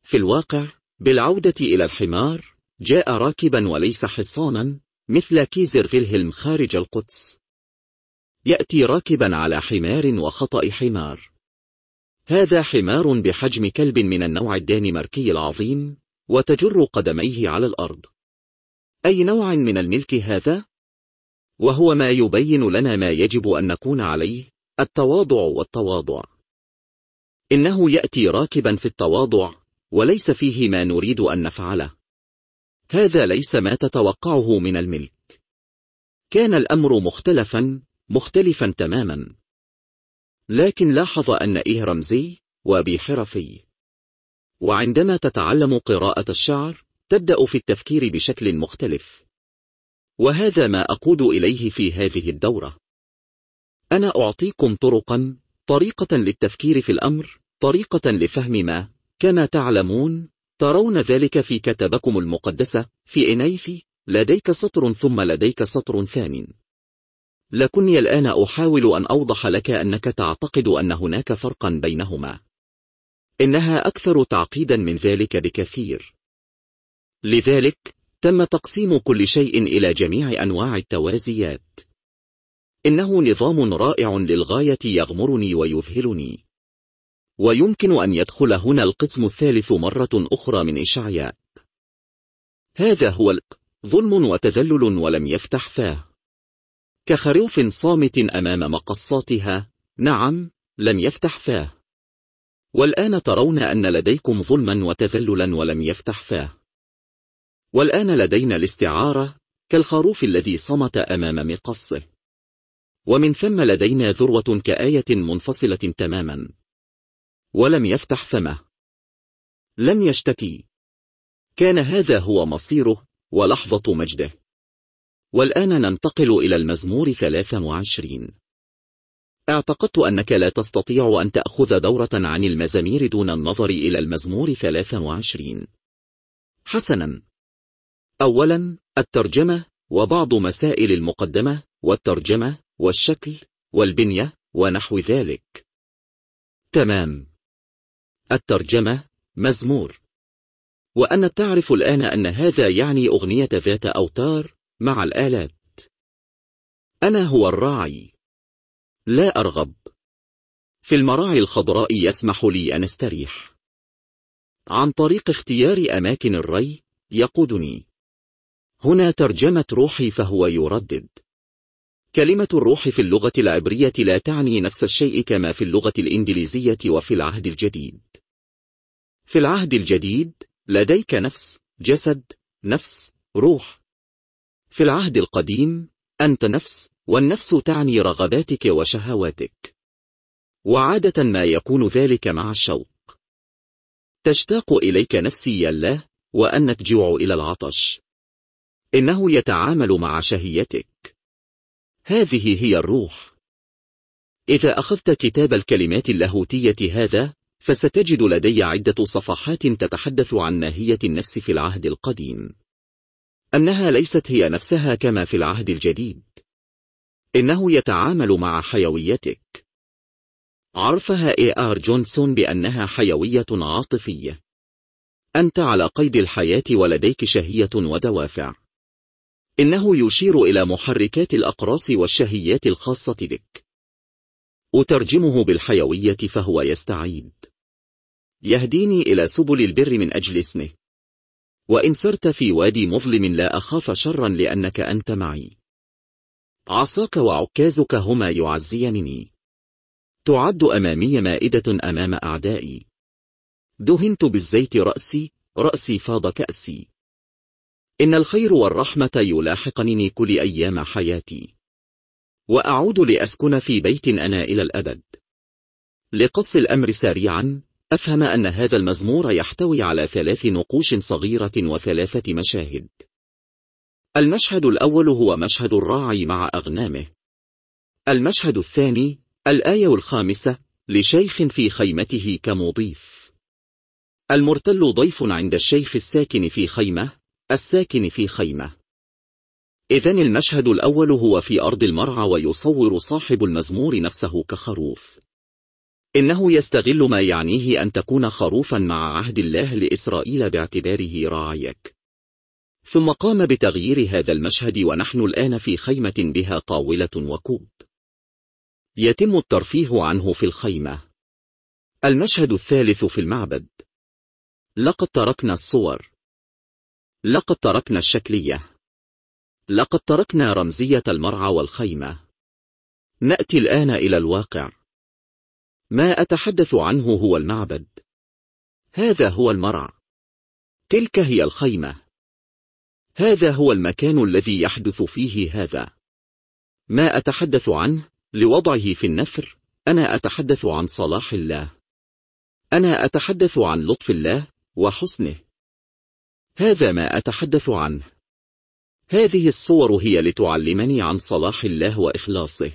[SPEAKER 1] في الواقع بالعودة إلى الحمار جاء راكبا وليس حصانا مثل كيزر فيلهلم خارج القدس. يأتي راكبا على حمار وخطأ حمار. هذا حمار بحجم كلب من النوع الدنماركي العظيم وتجر قدميه على الأرض. أي نوع من الملك هذا؟ وهو ما يبين لنا ما يجب أن نكون عليه، التواضع والتواضع. إنه يأتي راكبا في التواضع وليس فيه ما نريد أن نفعله. هذا ليس ما تتوقعه من الملك. كان الأمر مختلفا مختلفا تماما. لكن لاحظ أن إيه رمزي وبي حرفي. وعندما تتعلم قراءة الشعر تبدأ في التفكير بشكل مختلف. وهذا ما أقود إليه في هذه الدورة. أنا أعطيكم طرقا، طريقة للتفكير في الأمر، طريقة لفهم ما، كما تعلمون ترون ذلك في كتبكم المقدسة في إنايفي، لديك سطر ثم لديك سطر ثاني. لكني الآن أحاول أن أوضح لك أنك تعتقد أن هناك فرقا بينهما. إنها أكثر تعقيدا من ذلك بكثير. لذلك تم تقسيم كل شيء إلى جميع أنواع التوازيات. إنه نظام رائع للغاية يغمرني ويذهلني. ويمكن أن يدخل هنا القسم الثالث مرة أخرى من إشعياء. هذا هو الق ظلم وتذلل ولم يفتح فاه. كخروف صامت أمام مقصاتها، نعم لم يفتح فاه. والآن ترون أن لديكم ظلما وتذللا ولم يفتح فاه. والآن لدينا الاستعارة كالخروف الذي صمت أمام مقصه. ومن ثم لدينا ذروة كآية منفصلة تماما. ولم يفتح فمه. لم يشتكي. كان هذا هو مصيره ولحظة مجده. والآن ننتقل إلى المزمور ثلاثة وعشرين. اعتقدت أنك لا تستطيع أن تأخذ دورة عن المزامير دون النظر إلى المزمور ثلاثة وعشرين. حسنا. أولا الترجمة وبعض مسائل المقدمة والترجمة والشكل والبنية ونحو ذلك. تمام. الترجمة مزمور. وأنا تعرف الآن أن هذا يعني أغنية ذات أوتار مع الآلات. أنا هو الراعي. لا أرغب. في المراعي الخضراء يسمح لي أن أستريح. عن طريق اختيار أماكن الري يقودني. هنا ترجمة روحي فهو يردد. كلمة الروح في اللغة العبرية لا تعني نفس الشيء كما في اللغة الإنجليزية وفي العهد الجديد. في العهد الجديد لديك نفس، جسد، نفس، روح. في العهد القديم أنت نفس، والنفس تعني رغباتك وشهواتك. وعادة ما يكون ذلك مع الشوق. تشتاق إليك نفسي يا الله، وأنا تجوع إلى العطش. إنه يتعامل مع شهيتك. هذه هي الروح. إذا أخذت كتاب الكلمات اللاهوتية هذا فستجد لدي عدة صفحات تتحدث عن ماهية النفس في العهد القديم. أنها ليست هي نفسها كما في العهد الجديد. إنه يتعامل مع حيويتك. عرفها إي آر جونسون بأنها حيوية عاطفية. أنت على قيد الحياة ولديك شهية ودوافع. إنه يشير إلى محركات الأقراص والشهيات الخاصة بك. أترجمه بالحيوية فهو يستعيد. يهديني إلى سبل البر من أجل اسمه. وإن سرت في وادي مظلم لا أخاف شرا لأنك أنت معي. عصاك وعكازك هما يعزينني. تعد أمامي مائدة أمام أعدائي. دهنت بالزيت رأسي، رأسي فاض كأسي. إن الخير والرحمة يلاحقنني كل أيام حياتي. وأعود لأسكن في بيت أنا إلى الأبد. لقص الأمر سريعا، أفهم أن هذا المزمور يحتوي على ثلاث نقوش صغيرة وثلاثة مشاهد. المشهد الأول هو مشهد الراعي مع أغنامه. المشهد الثاني الآية الخامسة لشيخ في خيمته كمضيف. المرتل ضيف عند الشيخ الساكن في خيمة، الساكن في خيمة. إذن المشهد الأول هو في أرض المرعى ويصور صاحب المزمور نفسه كخروف. إنه يستغل ما يعنيه أن تكون خروفا مع عهد الله لإسرائيل باعتباره راعيك. ثم قام بتغيير هذا المشهد ونحن الآن في خيمة بها طاولة وكوب يتم الترفيه عنه في الخيمة. المشهد الثالث في المعبد. لقد تركنا الصور، لقد تركنا الشكلية، لقد تركنا رمزية المرعى والخيمة. نأتي الآن إلى الواقع. ما أتحدث عنه هو المعبد. هذا هو المرعى، تلك هي الخيمة، هذا هو المكان الذي يحدث فيه هذا. ما أتحدث عنه لوضعه في النثر، أنا أتحدث عن صلاح الله، أنا أتحدث عن لطف الله وحسنه. هذا ما أتحدث عنه. هذه الصور هي لتعلمني عن صلاح الله وإخلاصه.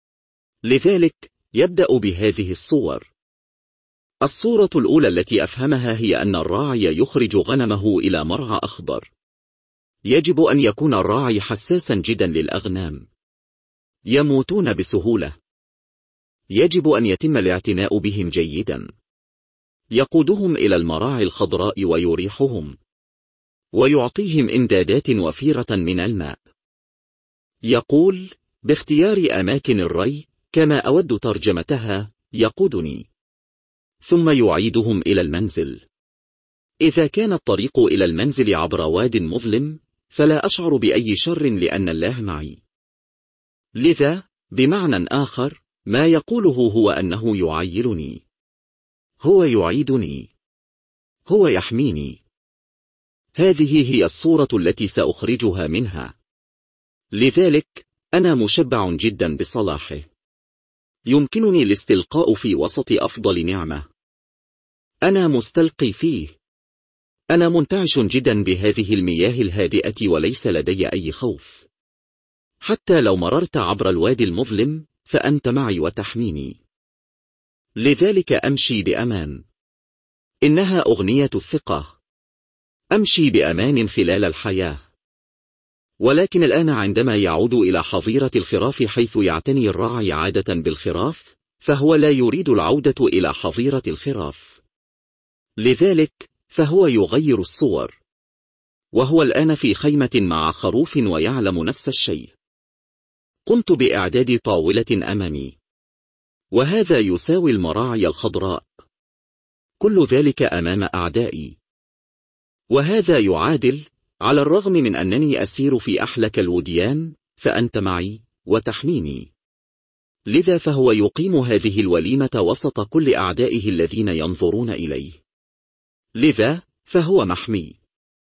[SPEAKER 1] لذلك يبدأ بهذه الصور. الصورة الأولى التي أفهمها هي أن الراعي يخرج غنمه إلى مرعى أخضر. يجب أن يكون الراعي حساسا جدا للأغنام، يموتون بسهولة. يجب أن يتم الاعتناء بهم جيدا. يقودهم إلى المراعي الخضراء ويريحهم، ويعطيهم إمدادات وفيرة من الماء. يقول باختيار أماكن الري كما أود ترجمتها يقودني، ثم يعيدهم إلى المنزل. إذا كان الطريق إلى المنزل عبر واد مظلم فلا أشعر بأي شر لأن الله معي. لذا بمعنى آخر ما يقوله هو أنه يعيرني، هو يعيدني، هو يحميني. هذه هي الصورة التي سأخرجها منها. لذلك أنا مشبع جدا بصلاحه. يمكنني الاستلقاء في وسط أفضل نعمة. أنا مستلقي فيه. أنا منتعش جدا بهذه المياه الهادئة وليس لدي أي خوف. حتى لو مررت عبر الوادي المظلم فأنت معي وتحميني. لذلك أمشي بأمان. إنها أغنية الثقة. أمشي بأمان خلال الحياة. ولكن الآن عندما يعود إلى حظيرة الخراف حيث يعتني الراعي عادة بالخراف، فهو لا يريد العودة إلى حظيرة الخراف. لذلك فهو يغير الصور. وهو الآن في خيمة مع خروف ويعلم نفس الشيء. قمت بإعداد طاولة أمامي، وهذا يساوي المراعي الخضراء. كل ذلك أمام أعدائي. وهذا يعادل، على الرغم من أنني أسير في أحلك الوديان فأنت معي وتحميني. لذا فهو يقيم هذه الوليمة وسط كل أعدائه الذين ينظرون إليه. لذا فهو محمي.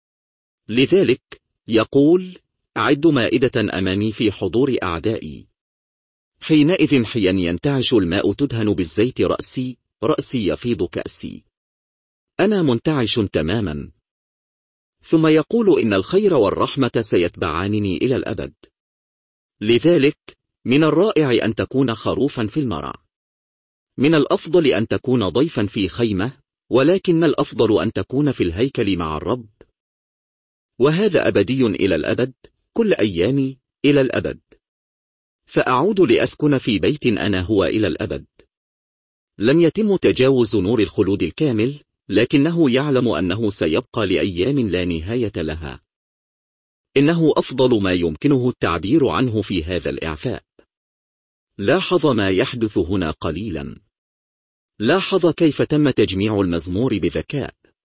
[SPEAKER 1] لذلك يقول أعد مائدة أمامي في حضور أعدائي. حينئذ حين ينتعش الماء تدهن بالزيت رأسي، رأسي يفيض كأسي. أنا منتعش تماما. ثم يقول إن الخير والرحمة سيتبعانني إلى الأبد. لذلك من الرائع أن تكون خروفا في المرعى. من الأفضل أن تكون ضيفا في خيمة، ولكن ما الأفضل أن تكون في الهيكل مع الرب. وهذا أبدي إلى الأبد، كل أيامي إلى الأبد. فأعود لأسكن في بيت أنا هو إلى الأبد. لم يتم تجاوز نور الخلود الكامل، لكنه يعلم أنه سيبقى لأيام لا نهاية لها. إنه أفضل ما يمكنه التعبير عنه في هذا الإعفاء. لاحظ ما يحدث هنا قليلا. لاحظ كيف تم تجميع المزمور بذكاء.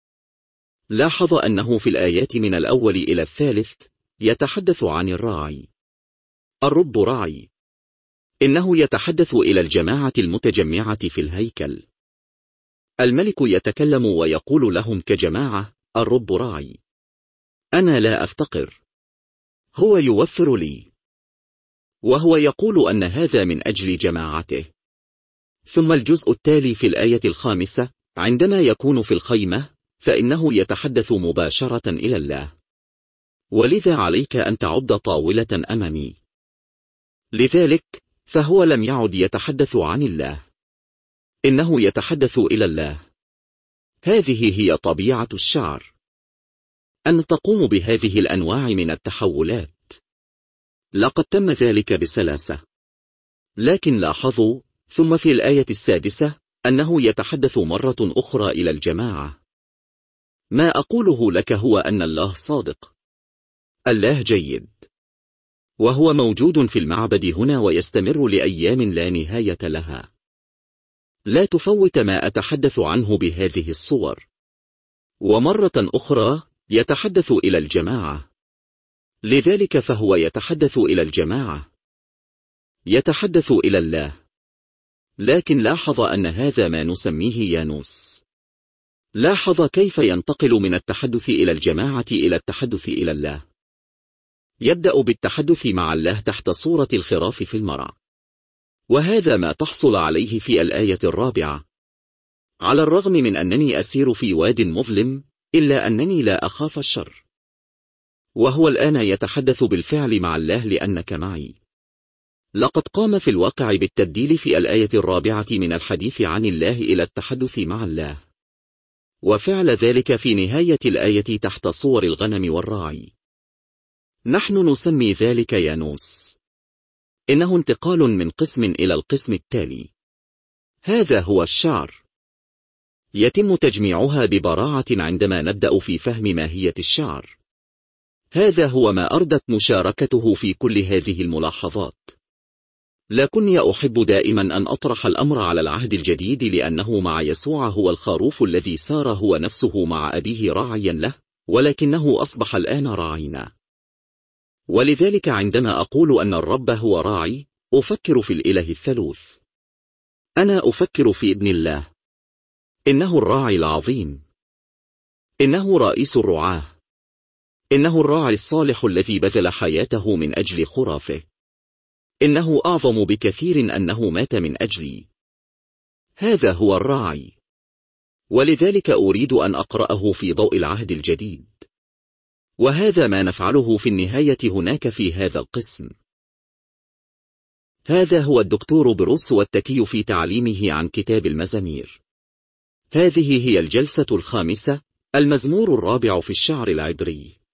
[SPEAKER 1] لاحظ أنه في الآيات من الأول إلى الثالث يتحدث عن الراعي. الرب راعي. إنه يتحدث إلى الجماعة المتجمعة في الهيكل. الملك يتكلم ويقول لهم كجماعة: الرب راعي، أنا لا أفتقر، هو يوفر لي. وهو يقول أن هذا من أجل جماعته. ثم الجزء التالي في الآية الخامسة: عندما يكون في الخيمة فإنه يتحدث مباشرة إلى الله. ولذا عليك أن تعد طاولة أمامي. لذلك فهو لم يعد يتحدث عن الله، إنه يتحدث إلى الله. هذه هي طبيعة الشعر، أن تقوم بهذه الأنواع من التحولات. لقد تم ذلك بسلاسة. لكن لاحظوا ثم في الآية السادسة أنه يتحدث مرة أخرى إلى الجماعة. ما أقوله لك هو أن الله صادق. الله جيد، وهو موجود في المعبد هنا ويستمر لأيام لا نهاية لها. لا تفوت ما أتحدث عنه بهذه الصور. ومرة أخرى يتحدث إلى الجماعة، لذلك فهو يتحدث إلى الجماعة، يتحدث إلى الله. لكن لاحظ أن هذا ما نسميه يانوس. لاحظ كيف ينتقل من التحدث إلى الجماعة إلى التحدث إلى الله. يبدأ بالتحدث مع الله تحت صورة الخراف في المرعى، وهذا ما تحصل عليه في الآية الرابعة. على الرغم من أنني أسير في واد مظلم إلا أنني لا أخاف الشر. وهو الآن يتحدث بالفعل مع الله لأنك معي. لقد قام في الواقع بالتبديل في الآية الرابعة من الحديث عن الله إلى التحدث مع الله، وفعل ذلك في نهاية الآية تحت صور الغنم والراعي. نحن نسمي ذلك يانوس. إنه انتقال من قسم إلى القسم التالي. هذا هو الشعر. يتم تجميعها ببراعة عندما نبدأ في فهم ماهية الشعر. هذا هو ما أردت مشاركته في كل هذه الملاحظات. لكني أحب دائما أن أطرح الأمر على العهد الجديد، لأنه مع يسوع هو الخروف الذي سار هو نفسه مع أبيه راعيا له، ولكنه أصبح الآن راعينا. ولذلك عندما أقول أن الرب هو راعي، أفكر في الإله الثالوث. أنا أفكر في ابن الله. إنه الراعي العظيم. إنه رئيس الرعاة. إنه الراعي الصالح الذي بذل حياته من أجل خرافه. إنه أعظم بكثير أنه مات من أجلي. هذا هو الراعي، ولذلك أريد أن أقرأه في ضوء العهد الجديد. وهذا ما نفعله في النهاية هناك في هذا القسم. هذا هو الدكتور بروس والتكي في تعليمه عن كتاب المزامير. هذه هي الجلسة الخامسة، المزمور الرابع في الشعر العبري.